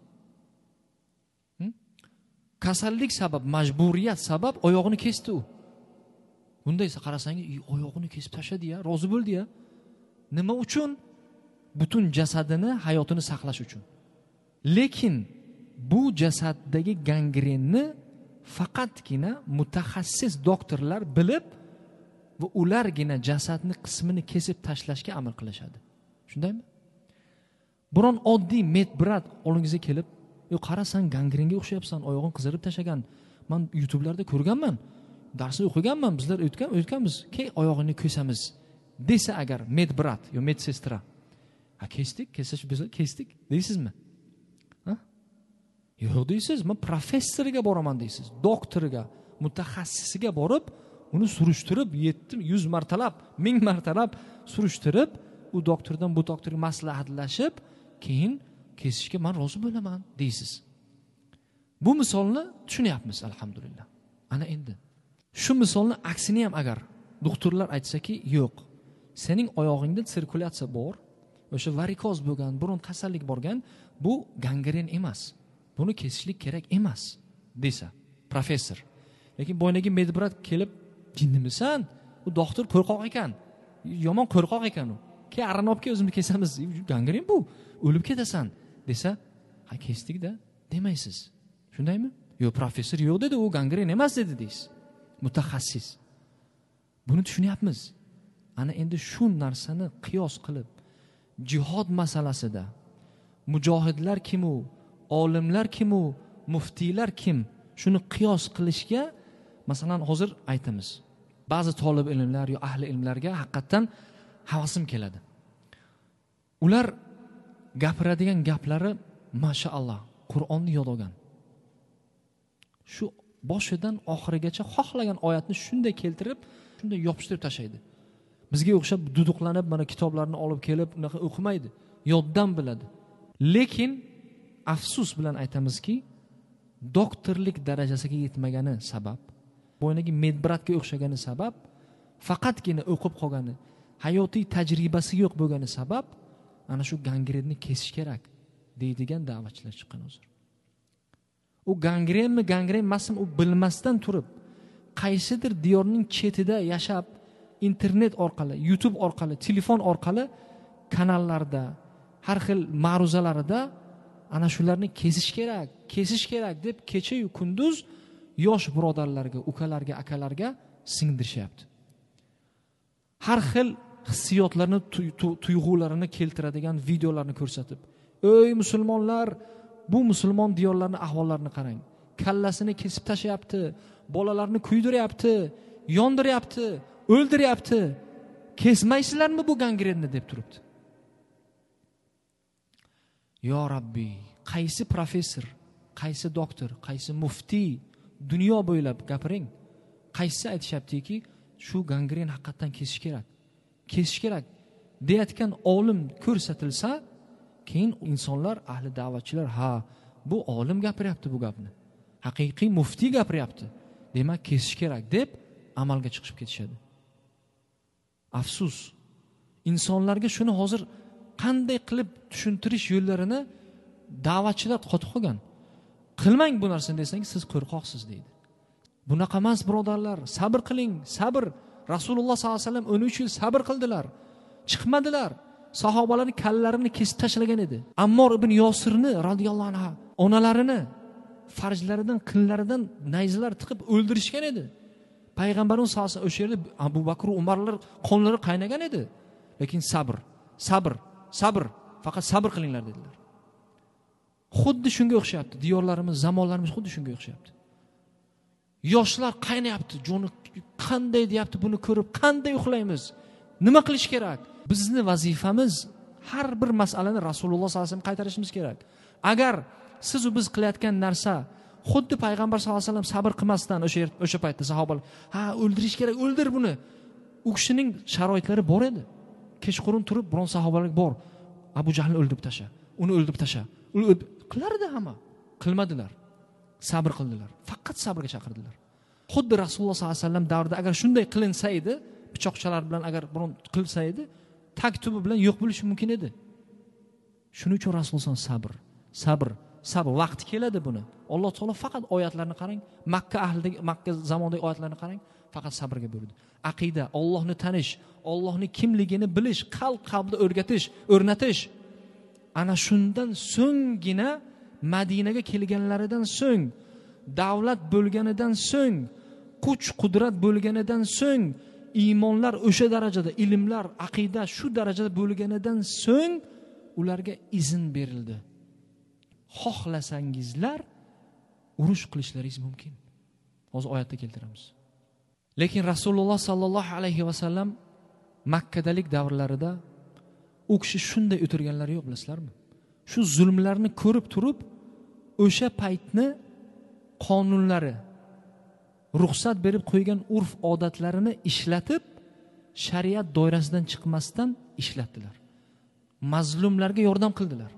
Kasallik sabab, majburiyat sabab oyog'ini kesdi u. Bunda esa qarasangiz, oyog'ini kesib tashladi-ya, rozi bo'ldi-ya. Nima uchun? Butun jasadini, hayotini saqlash uchun. Lekin bu jasaddagi gangrenni faqatgina mutaxassis doktorlar bilib va ulargina jasadni qismini kesib tashlashga amal qilishadi. Shundaymi? Biron oddiy medbrat olingizga kelib, qarasan gangrenga o'xshayapsan, oyog'ing qizarib tashagan. Men YouTube'larda ko'rganman, darsni o'qiganman, bizlar o'tganmiz, key oyog'ini kesamiz desa agar medbrat yo medsestra. Kesish biz kesdik deysizmi? Yo'q deysiz, men professoriga boraman deysiz, doktoriga, mutaxassisiga borib, uni surishtirib, 100 martalab, 1000 martalab surishtirib, u doktordan bu doktorga maslahatlashib, keyin kesishga men rozi bo'laman deysiz. Bu misolni tushunyapmiz, alhamdulillah. Ana endi shu misolni aksini ham agar doktorlar aytsaki, yo'q, sening oyog'ingda sirkulyatsiya bor, o'sha varikoz bo'lgan, burun kasallik borgan, bu gangren emas. Buni kesishlik kerak emas desa professor. Lekin boynagi medbrat kelib, jinnimisan? U doktor qo'rqoq ekan. Yomon qo'rqoq ekan u. Aranobga o'zimiz kesamiz. Gangren bu. O'lib ketasan desa, kesdik-da demaysiz. Shundaymi? Yo'q, professor yo'q dedi, u gangren emas dedi deysiz. Mutaxassis. Buni tushunyapmiz. Ana endi shu narsani qiyos qilib jihod masalasida mujohidlar kim u, olimlar kim u, muftiylar kim, shuni qiyos qilishga masalan hozir aytamiz. Ba'zi talab ilmlar yo ahli ilmlarga haqiqatan havasim keladi. Ular gapiradigan gaplari mashaalloh Qur'onni yod olgan. Shu boshidan oxirigacha xohlagan oyatni shunday keltirib, shunday yopishtirib tashlaydi. Bizga o'xshab duduqlanib mana kitoblarni olib kelib unaqa o'qimaydi, yoddan biladi. Lekin afsus bilan aytamizki, doktorlik darajasiga yetmagani sabab, bo'ynagi medbratga o'xshagani sabab faqatgina o'qib qolgani, hayotiy tajribasi yo'q bo'lgani sabab ana shu gangrenni kesish kerak deydigan da'vatchilar chiqqan hozir. U gangrenmi, gangren emasmi, u bilmasdan turib qaysidir diyorning chetida yashab, internet orqali, YouTube orqali, telefon orqali kanallarda, har xil ma'ruzalarida ana shularni kesish kerak deb kecha-yu kunduz yosh birodarlarga, ukalarga, akalarga singdirishyapti. Har xil hissiyotlarni, tuyg'ularini keltiradigan videolarni ko'rsatib, "Ey musulmonlar, bu musulmon diyorlarning ahvollarini qarang. Kallasini kesib tashlayapti, bolalarni kuydiryapti, yondiryapti, o'ldiryapti. Kesmaysizlarmi bu gangrenni?" deb turibdi. Yo Rabbiy, qaysi professor, qaysi doktor, qaysi muftiy dunyo bo'ylab gapiring, qaysi aytishyaptiki, shu gangren haqiqatan kesish kerak deyotgan olim ko'rsatilsa, keyin insonlar, ahli da'vatchilar, ha, bu olim gapiryapti bu gapni. Haqiqiy muftiy gapiryapti. Demak, kesish kerak deb amalga chiqib ketishadi. Afsus, insonlarga shuni hozir qanday qilib tushuntirish yo'llarini da'vatchilar qotib qolgan. Qilmang bu narsani desangiz, siz qo'rqoqsiz deydi. Bunaqa emas birodarlar, sabr qiling, sabr. Rasululloh sollallohu alayhi vasallam 13 yil sabr qildilar. Chiqmadilar. Sahobalarning kallarini kesib tashlagan edi. Ammor ibn Yosirni radhiyallohu anhu onalarini farjlaridan, qinlaridan nayzalar tiqib o'ldirishgan edi. Payg'ambarimiz sollallohu alayhi vasallam o'sha yerda Abu Bakr, Umarlar qonlari qaynagan edi. Lekin sabr, faqat sabr qilinglar dedilar. Xuddi shunga o'xshayapti. Diyorlarimiz, zamonlarimiz xuddi shunga o'xshayapti. Yoshlar qaynayapti, joni qanday deyapti, buni ko'rib qanday uxlaymiz? Nima qilish kerak? Bizni vazifamiz har bir masalani Rasululloh sollallohu alayhi vasallam qaytarishimiz kerak. Agar siz u biz qilayotgan narsa xuddi payg'ambar sollallohu alayhi vasallam sabr qilmasdan o'sha paytda sahobalar, "Ha, o'ldirish kerak, o'ldir buni." U kishining sharoitlari bor edi. Kechqurun turib, biron sahobalar bor. Abu Jahlni o'ldirib tasha, uni o'ldirib tasha. Qilardi hamma. Qilmadilar. Sabr qildilar. Faqat sabrga chaqirdilar. Xuddi Rasululloh sollallohu alayhi vasallam davrida agar shunday qilinsa edi, pichoqchalar bilan agar biron qilsa edi, taktubi bilan yo'q bo'lishi mumkin edi. Shuning uchun Rasululloh sabr vaqti keladi buni. Alloh taolo faqat oyatlarni qarang, Makka zamonidagi oyatlarni qarang, faqat sabrga buyurdi. Aqida, Allohni tanish, Allohning kimligini bilish, qalbda o'rnatish. Ana shundan so'nggina Madinaga kelganlaridan so'ng, davlat bo'lganidan so'ng, kuch-qudrat bo'lganidan so'ng, iymonlar o'sha darajada, ilmlar, aqida shu darajada bo'lganidan so'ng ularga izn berildi. Xohlasangizlar urush qilishlaringiz mumkin. Hozir oyatda keltiramiz. Lekin Rasululloh sallallohu alayhi vasallam Makkadalik davrlarida u kishi shunday o'tirganlari yo'q, bilasizlarmi? Shu zulmlarni ko'rib turib, o'sha paytni qonunlari, ruxsat berib qo'ygan urf odatlarini ishlatib, shariat doirasidan chiqmasdan ishlatdilar. Mazlumlarga yordam qildilar.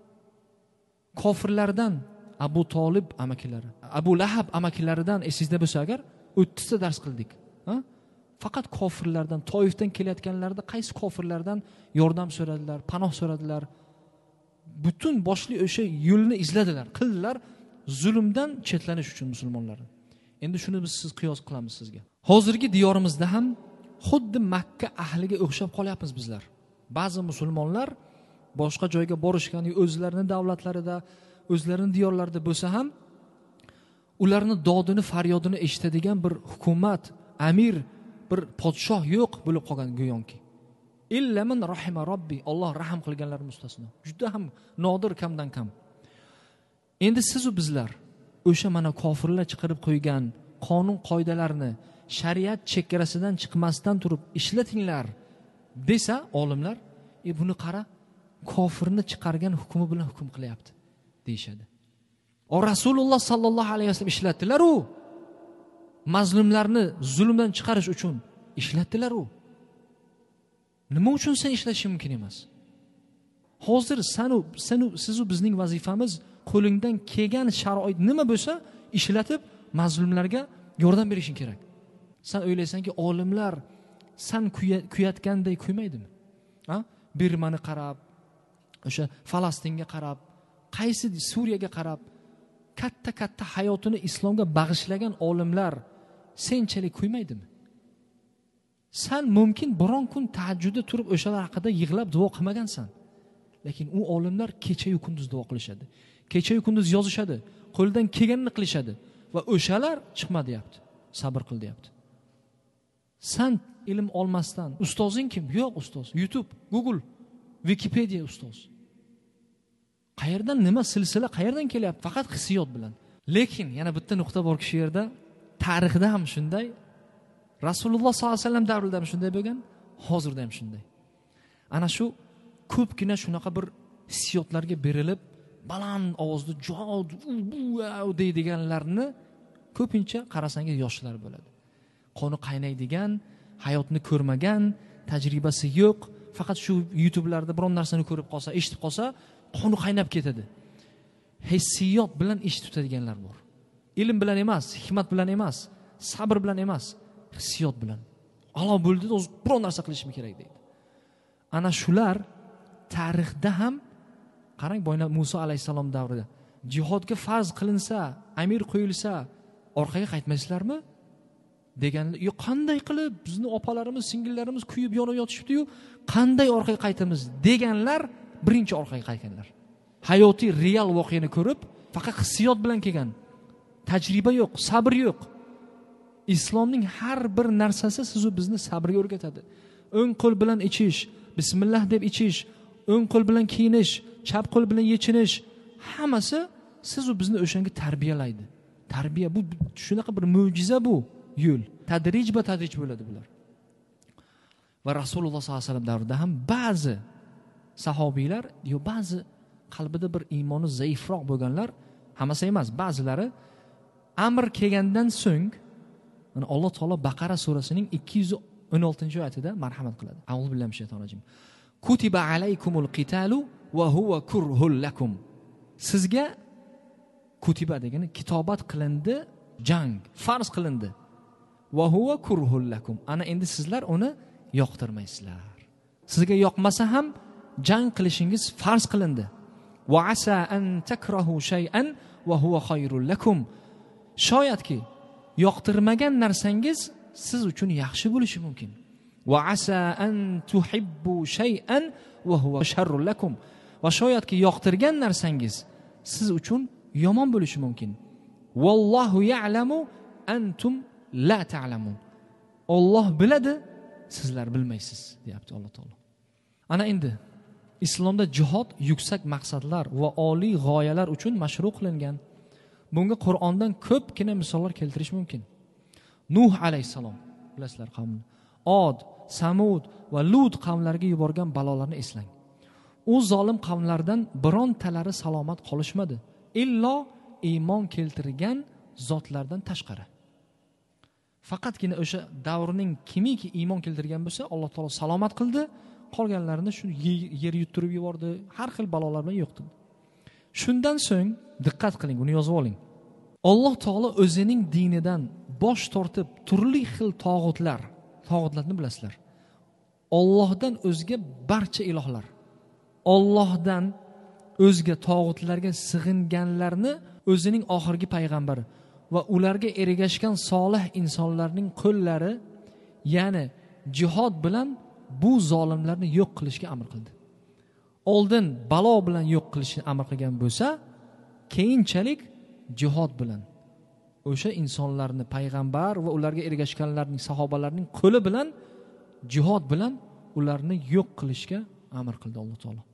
Kofirlardan Abu Tolib amakilari, Abu Lahab amakilaridan esingizda bo'lsa agar 30 ta dars qildik. Faqat kofirlardan, Toifdan kelayotganlarda qaysi kofirlardan yordam so'radilar, panoh so'radilar. Butun boshli o'sha yo'lni izladilar, qildilar zulmdan chetlanish uchun musulmonlarni. Endi shuni siz qiyos qilamiz sizga. Hozirgi diyorimizda ham xuddi Makka ahliga o'xshab qolyapmiz bizlar. Ba'zi musulmonlar boshqa joyga borishgan, o'zlarining davlatlarida, o'zlarining diyorlarida bo'lsa ham ularning dodini, faryodini eshitadigan bir hukumat, amir, bir podshoh yo'q bo'lib qolgan go'yoki. Illa man rahima robbi, Alloh rahim qilganlar mustasno. Juda ham nodir, kamdan kam. Endi siz u bizlar o'sha mana kofirlar chiqarib qo'ygan qonun qoidalarni shariat chegarasidan chiqmasdan turib ishlatinglar desa olimlar, buni qara, kofirni chiqargan hukmi bilan hukm qilyapti deyshadi. O Rasululloh sallallohu alayhi vasallam ishlatdilar u. Mazlumlarni zulmdan chiqarish uchun ishlatdilar u. Nima uchun sen ishlashing mumkin emas? Hozir sizu bizning vazifamiz qo'lingdan kelgan sharoit nima bo'lsa ishlatib mazlumlarga yordam berishing kerak. Sen o'ylaysanki olimlar san kuyatganday kuymaydimi? Birmani qarab, o'sha Falastinga qarab, qaysi Suriyaga qarab katta hayotini islomga bag'ishlagan olimlar senchalik kuymaydimi? San mumkin biron kun tahajjudda turib o'shalar haqida yig'lab duo qilmagansan. Lekin u olimlar kecha-yu kunduz duo qilishadi. Kecha-yu kunduz yozishadi, qo'ldan kelganini qilishadi va o'shalar chiqma deyapti. Sabr qil deyapti. San ilm olmasdan ustozing kim? Yo'q ustoz. YouTube, Google, Wikipedia ustoz. Qayerdan nima silsila qayerdan kelyapti? Faqat hissiyot bilan. Lekin yana bitta nuqta bor shu yerda, tarixda ham shunday, Rasululloh sollallohu alayhi vasallam davrida ham shunday bo'lgan, hozirda ham shunday. Ana shu ko'pgina shunaqa bir hissiyotlarga berilib, baland ovozda jihod deydiganlarni ko'pincha qarasangiz yoshlar bo'ladi. Qoni qaynaydigan, hayotni ko'rmagan, tajribasi yo'q, faqat shu YouTube'larda biron narsani ko'rib qolsa, eshitib qolsa, qoni qaynab ketadi. Hissiyot bilan ish tutadiganlar bor. Ilm bilan emas, hikmat bilan emas, sabr bilan emas, hissiyot bilan. Alloh bo'ldi, o'zi biron narsa qilishim kerak deydi. Ana shular tarixda ham qarang, boyna Musa alayhisalom davrida jihodga farz qilinsa, amir qo'yilsa, orqaga qaytmaysizlarmi? Deganlar, "Yo, qanday qilib bizni opalarimiz, singillarimiz kuyib yonib yotishibdi-yu, qanday orqaga qaytamiz?" deganlar birinchi orqaga qaytganlar. Hayotiy real voqeani ko'rib, faqat hissiyot bilan kelgan. Tajriba yo'q, sabr yo'q. Islomning har bir narsasi siz va bizni sabrga o'rgatadi. O'ng qo'l bilan ichish, bismillah deb ichish, o'ng qo'l bilan kiyinish, chap qo'l bilan yechinish, hammasi siz va bizni o'shanga tarbiyalaydi. Tarbiya bu shunaqa bir mo'jiza bu yo'l. Tadrij bo'ladi bular. Va Rasululloh sollallohu alayhi vasallam davrida ham ba'zi sahobiylar, ba'zi qalbida bir iymoni zaifroq bo'lganlar, hammasi emas, ba'zilari amr kelgandan so'ng, mana Alloh taolo Baqara surasining 216-oyatida marhamat qiladi. A'udhu billahi minash shaytonir rojim. Kutiba alaykumul qitalu va huwa kurhul lakum. Sizga kutiba degani kitobat qilindi, jang farz qilindi. Va huwa kurhul lakum. Ana endi sizlar uni yoqtirmaysizlar. Sizga yoqmasa ham jang qilishingiz farz qilindi. Va asa an takrahu shay'an va huwa khayrul lakum. Shoyatki yoqtirmagan narsangiz siz uchun yaxshi bo'lishi mumkin. Va asa an tuhibbu shay'an va huwa sharrul lakum. Va shoyatki yoqtirgan narsangiz siz uchun yomon bo'lishi mumkin. Vallohu ya'lamu antum la ta'lamun. Alloh biladi, sizlar bilmaysiz, deyapti Alloh taolo. Ana endi islomda jihod yuksak maqsadlar va oliy g'oyalar uchun mashru qilingan. Bunga Qur'ondan ko'pgina misollar keltirish mumkin. Nuh alayhisalom, bilasizlar qavmni. Od, Samud va Lut qavmlariga yuborgan balolarni eslang. U zolim qavmlardan birontalari salomat qolishmadi, illo iymon keltirgan zotlardan tashqari. Faqatgina o'sha davrining kimiki iymon keltirgan bo'lsa, Alloh taolo salomat qildi, qolganlarini shu yer yuttirib yubordi, har xil balolar bilan yo'q qildi. Shundan so'ng diqqat qiling, buni yozib oling. Alloh taolo o'zining dinidan bosh tortib turli xil tog'utlarni bilasizlar. Allohdan o'zga barcha ilohlar, Allohdan o'zga tog'utlarga sig'inganlarni o'zining oxirgi payg'ambari va ularga ergashgan solih insonlarning qo'llari, ya'ni jihod bilan bu zolimlarni yo'q qilishga amr qildi. Oldin balo bilan yo'q qilishni amr qilgan bo'lsa, keyinchalik jihod bilan o'sha insonlarni, payg'ambar va ularga ergashganlarning, sahobalarning qo'li bilan, jihod bilan ularni yo'q qilishga amr qildi Alloh taolo.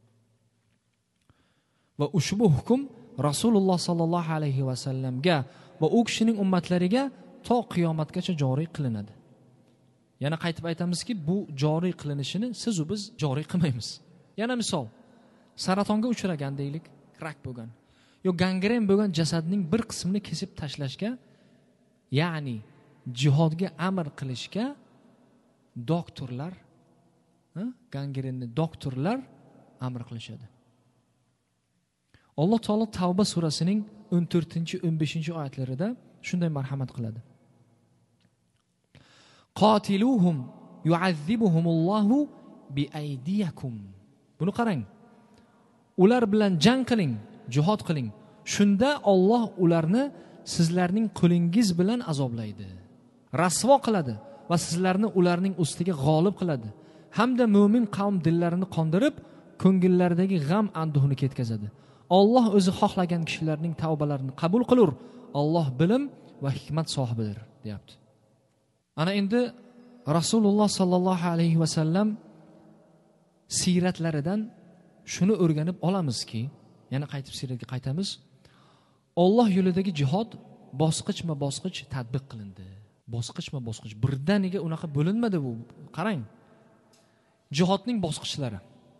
Va ushbu hukm Rasululloh sallallohu alayhi va sallamga va u kishining ummatlariga to qiyomatgacha joriy qilinadi. Yana qaytib aytamizki, bu joriy qilinishini siz va biz joriy qilmaymiz. Yana misol, saratonga uchragan deylik, rak bo'lgan, yo gangren bo'lgan jasadning bir qismini kesib tashlashga, ya'ni jihodga amr qilishga doktorlar, gangrenni doktorlar amr qilishadi. Alloh taolo Tavba surasining 14-15 oyatlarida shunday marhamat qiladi. Qatiluhum yu'azzibuhumullohu biaydiyakum. Buni qarang. Ular bilan jang qiling, jihad qiling. Shunda Alloh ularni sizlarning qo'lingiz bilan azoblaydi, rasvo qiladi va sizlarni ularning ustiga g'olib qiladi. Hamda mo'min qavm dillarini qondirib, ko'ngillaridagi g'am anduhni ketkazadi. Alloh o'zi xohlagan kishilarning tavbalarini qabul qilur. Alloh bilim va hikmat sohibidir, deyapti. Ana endi Rasululloh sallallohu alayhi va sallam siratlaridan shuni o'rganib olamizki, yana qaytib siratga qaytamiz. Alloh yo'lidagi jihad bosqichma-bosqich tatbiq qilindi. Bosqichma-bosqich, birdaniga unaqa bo'linmadi bu. Qarang. Jihodning bosqichlari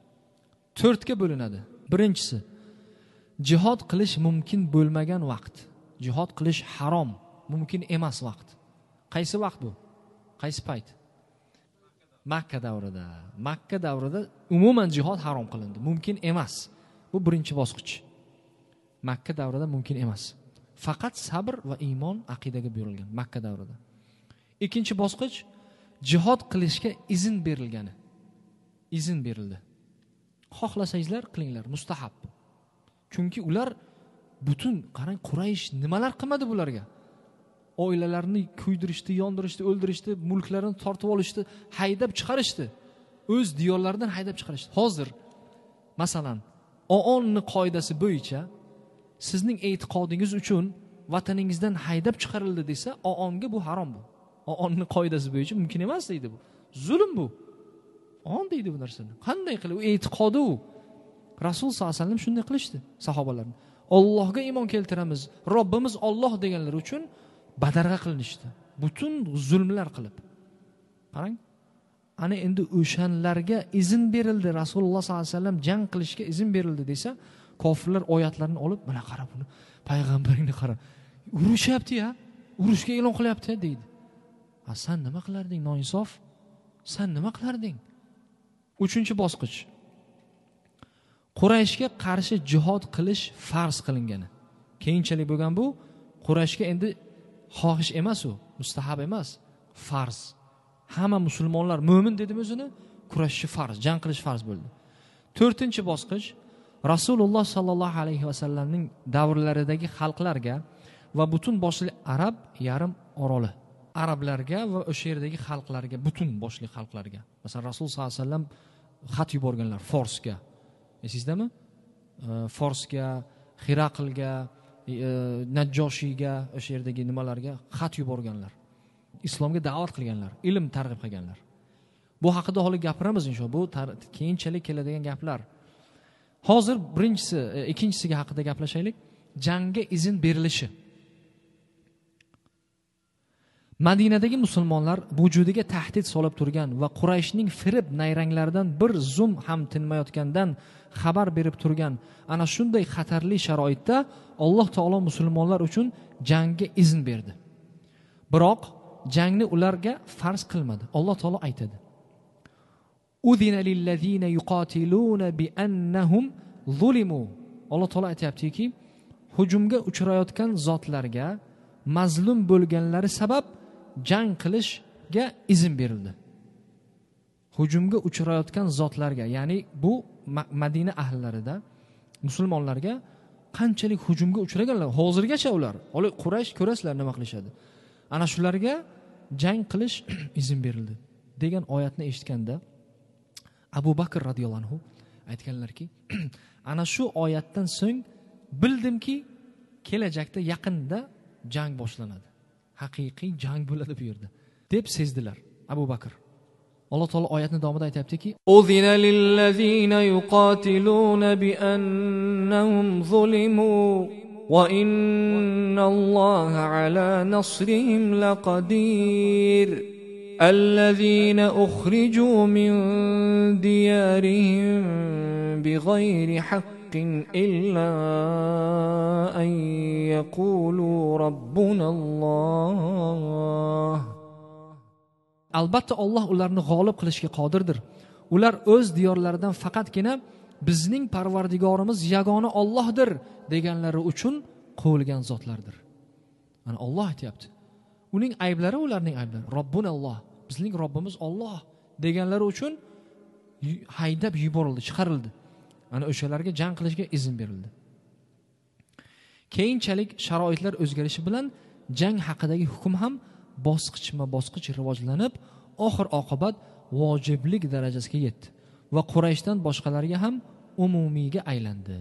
4 ga bo'linadi. Birinchisi, jihad qilish mumkin bo'lmagan vaqt. Jihad qilish harom, mumkin emas vaqt. Qaysi vaqt bu? Qaysi payt? Makka davrida. Makka davrida umuman jihad harom qilindi, mumkin emas. Bu birinchi bosqich. Makka davrida mumkin emas. Faqat sabr va iymon aqidaga berilgan Makka davrida. Ikkinchi bosqich, jihad qilishga izn berilgani. Izn berildi. Xohlasangizlar qilinglar, mustahab. Chunki ular butun, qarang, Quraysh nimalar qilmadi bularga? Oilalarini kuydirishdi, yondirishdi, o'ldirishdi, mulklarini tortib olishdi, haydab chiqarishdi. O'z diyorlaridan haydab chiqarishdi. Hozir masalan, OONning qoidasi bo'yicha sizning e'tiqodingiz uchun vataningizdan haydab chiqarildi desa, OONga bu harom bu. OONning qoidasi bo'yicha mumkin emas deydi bu. Zulm bu. OON deydi bu narsani. Qanday qilib? U e'tiqodi u. Rasul sollallohu alayhi vasallam shunday qilishdi sahobalarni. Allohga iymon keltiramiz, Robbimiz Alloh deganlar uchun badarg'a qilinishdi. Butun zulmlar qilib. Qarang. Ana endi o'shanlarga izn berildi. Rasululloh sollallohu alayhi vasallam jang qilishga izn berildi desa, kofirlar oyatlarni olib, mana qarab buni, payg'ambaringni qarab. Urushyapti-ya, urushga e'lon qilyapti deydi. Sen nima qilarding, noinsof? Sen nima qilarding? 3-bosqich. Qurayshga qarshi jihad qilish farz qilingani. Keyinchalik bo'lgan bu Qurayshga endi xohish emas u, mustahab emas, farz. Hamma musulmonlar mo'min dedim o'zini, kurashchi farz, jang qilish farz bo'ldi. 4-bosqich, Rasululloh sallallohu alayhi vasallamning davrlaridagi xalqlarga va butun boshli arab yarim oroli arablarga va o'sha yerdagi xalqlarga, butun boshli xalqlarga. Masalan, Rasul sallallohu alayhi vasallam xat yuborganlar Forsga. Esizdami? Forsga, Xiraqlga, Najjoshiyga, o'sha yerdagi nimalarga xat yuborganlar. Islomga da'vat qilganlar, ilm targ'ib qilganlar. Bu haqida hali gapiramiz inshaalloh. Bu keyinchalik keladigan gaplar. Hozir birinchisi, ikkinchisiga haqida gaplashaylik. Jangga izn berilishi. Madinadagi musulmonlar vujudiga tahdid solib turgan va Qurayshning firib nayranglaridan bir zum ham tinmayotgandan xabar berib turgan ana shunday xatarli sharoitda Alloh taolo musulmonlar uchun jangga izn berdi. Biroq jangni ularga farz qilmadi. Alloh taolo aytadi: "Udina lillazina yuqatiluna bi annahum zulimu." Alloh taolo aytayaptiki, hujumga uchrayotgan zotlarga mazlum bo'lganlari sabab jang qilishga izn berildi. Hujumga uchrayotgan zotlarga, ya'ni bu Madina ahillarida musulmonlarga qanchalik hujumga uchraganlar, hozirgacha ular, Quraysh ko'rasizlar nima qilishadi. Ana shularga jang qilish izn berildi degan oyatni eshitganda Abu Bakr radhiyallohu anhu aytganlarki, ana shu oyatdan so'ng bildimki, kelajakda yaqinda jang boshlanadi. Haqiqiy jang bo'ladi bu yerda deb sezdilar Abu Bakr. Alloh taolo oyatning davomida aytayaptiki: "Uzina lillazina yuqatiluna bi annahum zulimu va innalloha ala nasrihim laqadir. Allazina ukhriju min diyarihim bighayri haqqin illa an yaqulu robbunalloh." Albatta Alloh ularni g'olib qilishga qodirdir. Ular o'z diyorlaridan faqatgina bizning Parvardigorimiz yagona Allohdir deganlari uchun qo'yilgan zotlardir. Mana Alloh aytayapti. Uning ayblari ularning ayblari. Robbunalloh, bizning Robbimiz Alloh deganlari uchun haydab yuborildi, chiqarildi. Ana o'shalarga jang qilishga izn berildi. Keyinchalik sharoitlar o'zgarishi bilan jang haqidagi hukm ham bosqichma-bosqich rivojlanib, oxir oqibat vojiblik darajasiga yetdi va Qurayshdan boshqalarga ham umumiyga aylandi.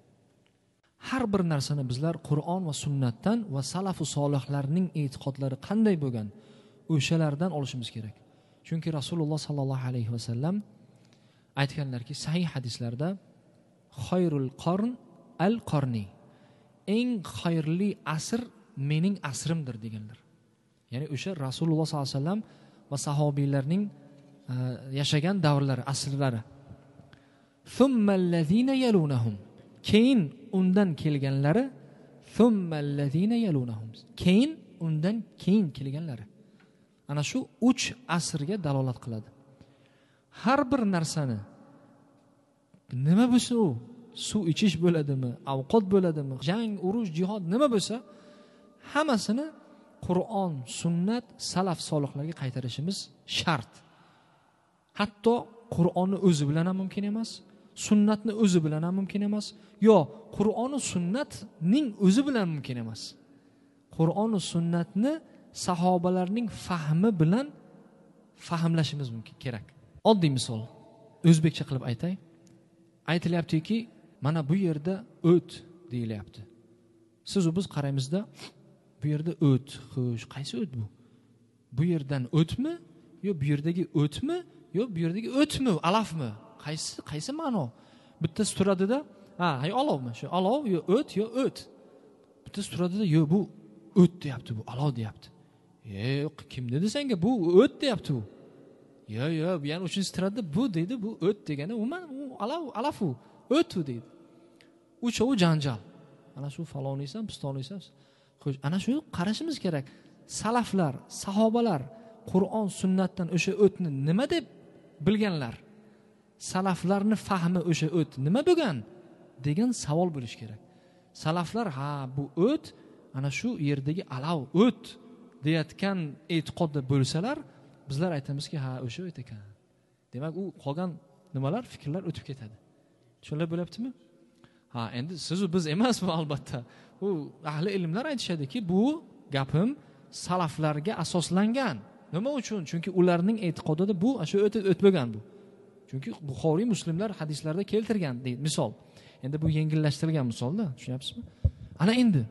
Har bir narsani bizlar Qur'on va sunnatdan va salafu solihlarning e'tiqodlari qanday bo'lgan, o'shalardan olishimiz kerak. Chunki Rasululloh sallallohu alayhi va sallam aytganlarki, sahih hadislarda xayrul qarn al-qarni, eng xayrli asr mening asrimdir deganlar. Ya'ni o'sha Rasululloh sallallohu alayhi vasallam va sahobiylarning yashagan davrlari, asrlari. Thummal-lazina yalunahum, keyin undan kelganlari, thummal-lazina yalunahum, keyin undan keyin kelganlari. Ana shu 3 asrga dalolat qiladi. Har bir narsani nima bo'lsa u, suv ichish bo'ladimi, ovqat bo'ladimi, jang, urush, jihad nima bo'lsa, hammasini Qur'on, sunnat, salaf solihlarga qaytarishimiz shart. Hatto Qur'onni o'zi bilan ham mumkin emas, sunnatni o'zi bilan ham mumkin emas, yo Qur'on va sunnatning o'zi bilan mumkin emas. Qur'on va sunnatni sahobalarning fahmi bilan fahmlashimiz mumkin kerak. Oddiy misol, o'zbekcha qilib aytay. Aytilyaptiki, mana bu yerda o't deyilyapti. Siz u biz qaraymizda, bu yerda o't, xo'sh, qaysi o't bu? Bu yerdan o'tmi, yo bu yerdagi o'tmi, yo bu yerdagi o'tmi, alafmi? Qaysi ma'no? Bittasi turadida, hay olovmi? Shu olov yo o't yo o't. Bittasi turadida, yo bu o't deyapti, bu olov deyapti. Yo'q, kim dedi senga bu o't deyapti u? Yo, bu yana uchinchi tiradida bu deydi, bu o't degani umuman u alafu, o't deydi. Uchovi janjal. Ana shu faloniysan, pistoniysan. Xo'sh, ana shu qarashimiz kerak. Salaflar, sahobalar Qur'on, sunnatdan o'sha o'tni nima deb bilganlar? Salaflarni fahmi o'sha o't nima bo'lgan degan savol bo'lish kerak. Salaflar bu o't ana shu yerdagi alav o't deyotgan e'tiqodda bo'lsalar, bizlar aytamizki, o'sha o't ekan. Demak, u qolgan nimalar, fikrlar o'tib ketadi. Shunday bo'lyaptimi? Endi siz biz emas bu albatta. U ahli ilmlar aytishadiki, bu gapim salaflarga asoslangan. Nima uchun? Chunki ularning e'tiqodida bu o'sha o't bo'lgan bu. Chunki Buxoriy, Muslimlar hadislarda keltirgan deydi, misol. Endi bu yengillashtirilgan misolda, tushunyapsizmi? Ana endi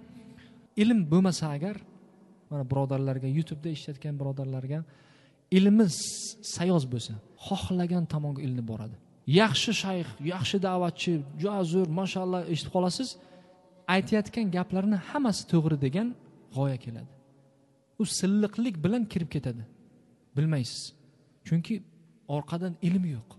ilm bo'lmasa agar, mana birodarlarga, YouTube'da ishlatgan birodarlarga ilmi sayoz bo'lsa, xohlagan tomonga ilmi boradi. Yaxshi shayx, yaxshi da'vatchi, jo'azur, mashallah eshitib qolasiz, aytayotgan gaplarni hammasi to'g'ri degan g'oya keladi. U silliqlik bilan kirib ketadi. Bilmaysiz. Chunki orqadan ilm yo'q.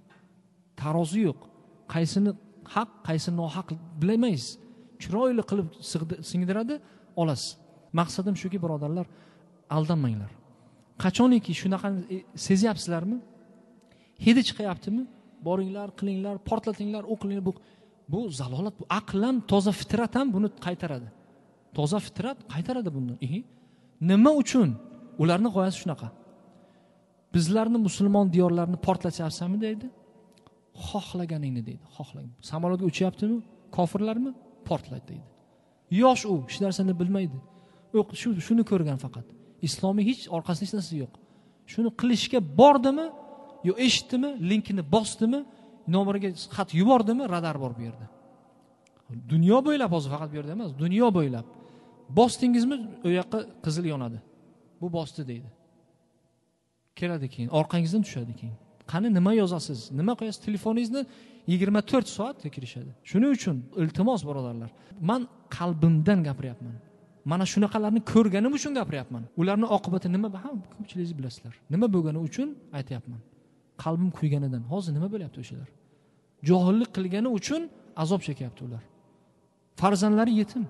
Tarozi yo'q. Qaysini haq, qaysini nohaq bilmaysiz. Chiroyli qilib singdiradi, olasiz. Maqsadim shuki, birodarlar, aldanmanglar. Qachoniki shunaqa sezyapsizlarmi? Hidi chiqyaptimi? Boringlar, qilinglar, portlatinglar, o'qilinglar. Bu zalolat, bu aqlan toza fitrat ham buni qaytaradi. Toza fitrat qaytaradi bundan. Nima uchun? Ularning g'oyasi shunaqa. Bizlarni musulmon diyorlarini portlatyapsanmi deydi. Xohlaganingni deydi, xohlagan. Samolyotga uchyaptimi? Kofirlarmi? Portlaydi deydi. Yosh u, hech narsani bilmaydi. Shuni ko'rgan faqat. Islomiy hech orqasida hech narsa yo'q. Shuni qilishga bordimi, yo eshitdimi, linkini bosdimi, nomeriga xat yubordimi, radar bor bu yerda. Dunyo bo'ylab, hozir faqat bu yerda emas, dunyo bo'ylab. Bosdingizmi, u yoqqa qizil yonadi. Bu bosdi deydi. Keladi keyin, orqangizdan tushadi keyin. Qani nima yozasiz? Nima qo'yasiz? Telefoningizni 24 soat tekirishadi. Shuning uchun iltimos birodarlar, men qalbimdan gapiryapman. Mana shunaqalarni ko'rganim uchun gapiryapman. Ularning oqibati nima? Ko'pchiligingiz bilasizlar. Nima bo'lgani uchun aytayapman. Qalbim kuyganidan. Hozir nima bo'lyapti o'shalar? Johillik qilgani uchun azob chekyapti ular. Farzandlari yetim.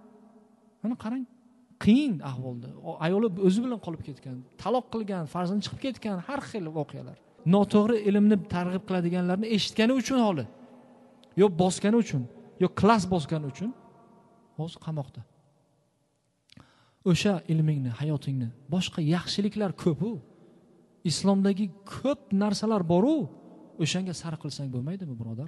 Mana qarang, qiyin ahvolda. Ayoli o'zi bilan qolib ketgan, taloq qilgan, farzandi chiqib ketgan, har xil voqealar. Noto'g'ri ilmni targ'ib qiladiganlarni eshitgani uchun holi, yo bosgani uchun, yo klass bosgani uchun hozir qamoqda. O'sha ilmingni, hayotingni, boshqa yaxshiliklar ko'p u. islomdagi ko'p narsalar boru o'shanga sarf qilsang bo'lmaydimi birodar?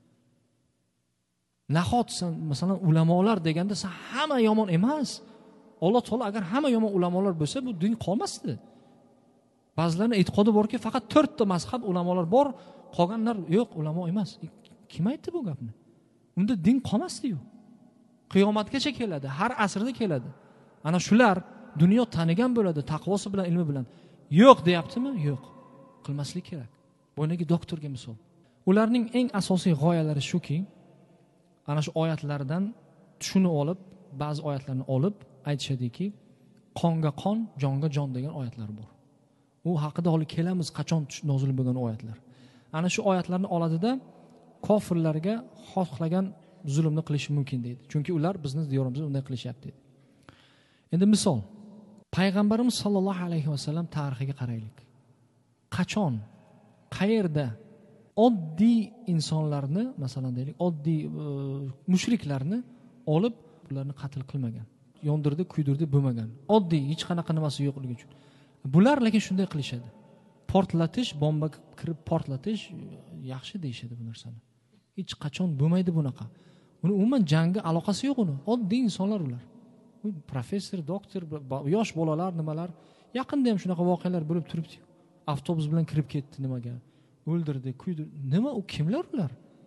Nahotsan masalan ulamolar deganda sen hamma yomon emas. Alloh taolo agar hamma yomon ulamolar bo'lsa bu din qolmasdi. Ba'zilarning e'tiqodi borki faqat 4 ta mazhab ulamolar bor, qolganlar yo'q, ulamo emas. Kim aytdi bu gapni? Unda din qolmasdi-yu. Qiyomatgacha keladi, har asrda keladi. Ana shular dunyo tanigan bo'ladi taqvosi bilan, ilmi bilan. Yo'q deyaptimi? Yo'q. Qilmaslik kerak. Bo'ynagi doktorga misol. Ularning eng asosiy g'oyalari shuki, ana shu oyatlardan tushunib olib, ba'zi oyatlarni olib aytishadiki, qonga qon, jonga jon degan oyatlar bor. U haqida hali kelamiz, qachon nozil bo'lgan oyatlar. Ana shu oyatlarni oladida kofirlarga xohlagan zulmni qilishi mumkin deydi. Chunki ular bizni diyorimizda unday qilishyapti dedi. Endi misol, payg'ambarimiz sollallohu alayhi vasallam tarixiga qaraylik. Qachon, qayerda oddiy insonlarni, masalan deylik, oddiy mushriklarni olib ularni qatl qilmagan. Yondirdi, kuydirdi bo'lmagan. Oddiy, hech qanaqa nimasi yo'qligi uchun. Bular lekin shunday qilishadi. Portlatish, bomba kirib portlatish yaxshi deyshadi bu narsani. Hech qachon bo'lmaydi bunaqa. Uni umuman jangga aloqasi yo'q uni. Oddiy insonlar ular. Professor, doktor, yosh bolalar, nimalar. Yaqinda ham shunaqa voqealar bo'lib turibdi. Avtobus bilan kirib ketdi nimaga? O'ldirdi, kuydirdi. Nima u kimlar ular?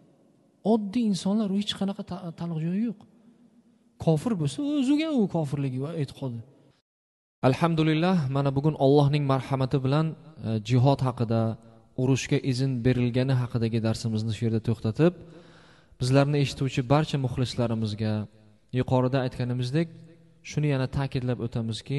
Oddiy insonlar, hech qanaqa taniq joyi yo'q. Kofir bo'lsa o'ziga u kofirligi va e'tiqodi. Alhamdulillah, mana bugun Allohning marhamati bilan jihod haqida, urushga izn berilgani haqidagi darsimizni shu yerda to'xtatib, bizlarni eshituvchi barcha muxlislarimizga yuqorida aytganimizdek, shuni yana ta'kidlab o'tamizki,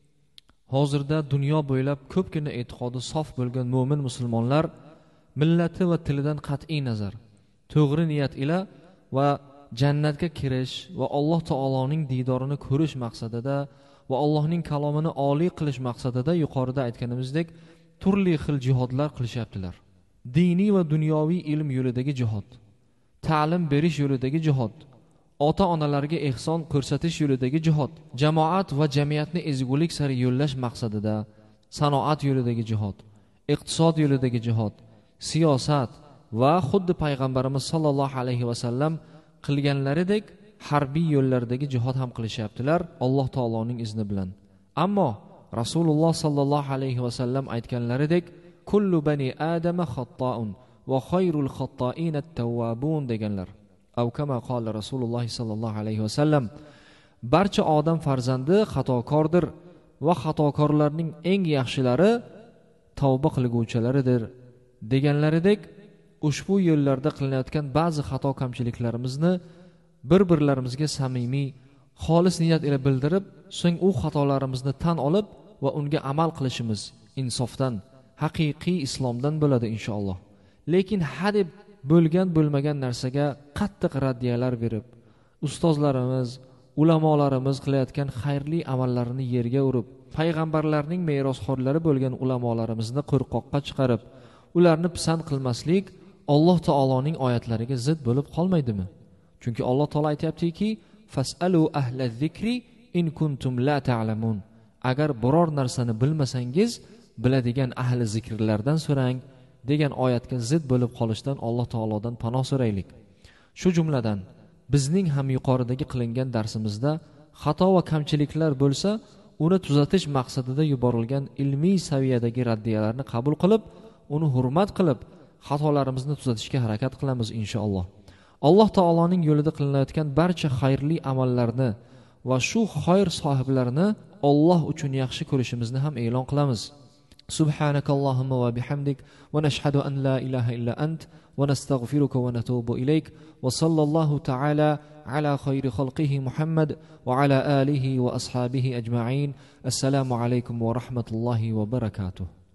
hozirda dunyo bo'ylab ko'pgina e'tiqodi sof bo'lgan mo'min musulmonlar millati va tilidan qat'iy nazar, to'g'ri niyat ila va jannatga kirish va Alloh taoloning diydorini ko'rish maqsadida va Allohning kalomini oliy qilish maqsadida yuqorida aytganimizdek turli xil jihodlar qilishyaptilar. Diniy va dunyoviy ilm yo'lidagi jihod, ta'lim berish yo'lidagi jihod, ota-onalarga ehson ko'rsatish yo'lidagi jihod, jamoat va jamiyatni ezgulik sari yo'llash maqsadida sanoat yo'lidagi jihod, iqtisod yo'lidagi jihod, siyosat va xuddi payg'ambarimiz sollallohu alayhi vasallam qilganlaridek harbiy yo'llardagi jihod ham qilishyaptilar Alloh taoloning izni bilan. Ammo Rasululloh sallallohu alayhi vasallam aytganlaridek kullu bani adama xatta'un va khayrul xatta'in at-tawwabun deganlar. Aw kama qala Rasululloh sallallohu alayhi vasallam, barcha odam farzandi xatokordir va xatokorlarning eng yaxshilari tavba qilguvchilaridir deganlaridek, ushbu yo'llarda qilinayotgan ba'zi xato kamchiliklarimizni bir-birlarimizga samimiy, xolis niyat ila bildirib, so'ng u xatolarimizni tan olib va unga amal qilishimiz insofdan, haqiqiy islomdan bo'ladi inshaalloh. Lekin hadeb bo'lgan narsaga qattiq raddiyalar berib, ustozlarimiz, ulamolarimiz qilayotgan xayrli amallarini yerga urib, payg'ambarlarning merosxo'rlari bo'lgan ulamolarimizni qo'rqoqqa chiqarib, ularni pisand qilmaslik Alloh taoloning oyatlariga zid bo'lib qolmaydimi? Chunki Alloh taolo aytayaptiki, fasalu ahla zikri in kuntum la ta'lamun. Agar biror narsani bilmasangiz, biladigan ahli zikrlardan so'rang degan oyatga zid bo'lib qolishdan Alloh taolodan panoh so'raylik. Shu jumladan bizning ham yuqoridagi qilingan darsimizda xato va kamchiliklar bo'lsa, uni tuzatish maqsadida yuborilgan ilmiy saviyadagi raddiyalarni qabul qilib, uni hurmat qilib, xatolarimizni tuzatishga harakat qilamiz inshaalloh. Alloh taoloning yo'lida qilinayotgan barcha xayrli amallarni va shu xayr sohiblarini Alloh uchun yaxshi ko'rishimizni ham e'lon qilamiz. Subhanakallahumma va bihamdik va nashhadu an la ilaha illa ant va nastaghfiruka va natubu ilayk va sallallohu ta'ala ala khayri khalqihi Muhammad va ala alihi va ashabihi ajma'in. Assalomu alaykum va rahmatullohi va barakatuh.